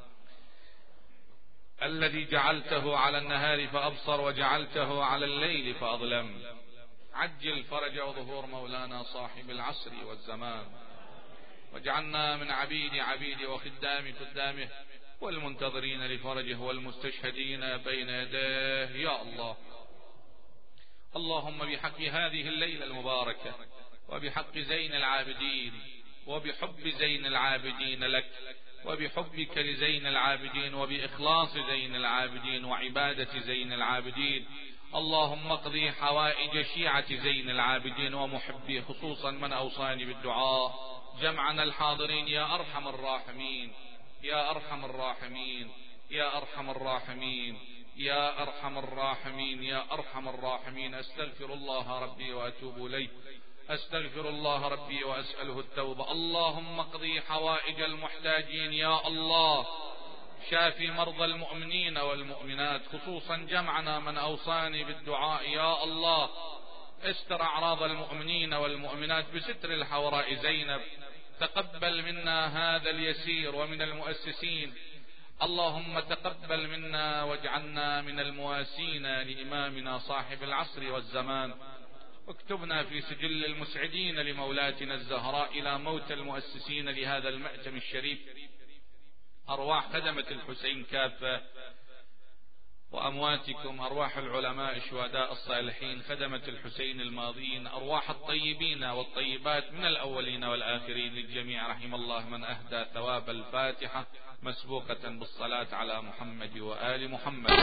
Speaker 2: الذي جعلته على النهار فأبصر وجعلته على الليل فأظلم. عجل فرج وظهور مولانا صاحب العصر والزمان واجعلنا من عبيد عبيد وخدام خدامه والمنتظرين لفرجه والمستشهدين بين يديه يا الله. اللهم بحق هذه الليلة المباركة وبحق زين العابدين وبحب زين العابدين لك وبحبك لزين العابدين وبإخلاص زين العابدين وعبادة زين العابدين، اللهم اقضي حوائج شيعة زين العابدين ومحبيه، خصوصا من أوصاني بالدعاء جمعنا الحاضرين يا أرحم الراحمين يا أرحم الراحمين يا أرحم الراحمين يا أرحم الراحمين يا أرحم الراحمين. أستغفر الله ربي وأتوب إليه، أستغفر الله ربي وأسأله التوبة. اللهم اقضي حوائج المحتاجين يا الله، شافي مرضى المؤمنين والمؤمنات، خصوصا جمعنا من أوصاني بالدعاء يا الله. استر أعراض المؤمنين والمؤمنات بستر الحوراء زينب. تقبل منا هذا اليسير ومن المؤسسين، اللهم تقبل منا واجعلنا من المواسين لإمامنا صاحب العصر والزمان. اكتبنا في سجل المسعدين لمولاتنا الزهراء إلى موت المؤسسين لهذا المأتم الشريف، أرواح خدمة الحسين كافة وأمواتكم، أرواح العلماء الشهداء الصالحين خدمة الحسين الماضين، أرواح الطيبين والطيبات من الأولين والآخرين للجميع. رحم الله من أهدى ثواب الفاتحة مسبوقة بالصلاة على محمد وآل محمد.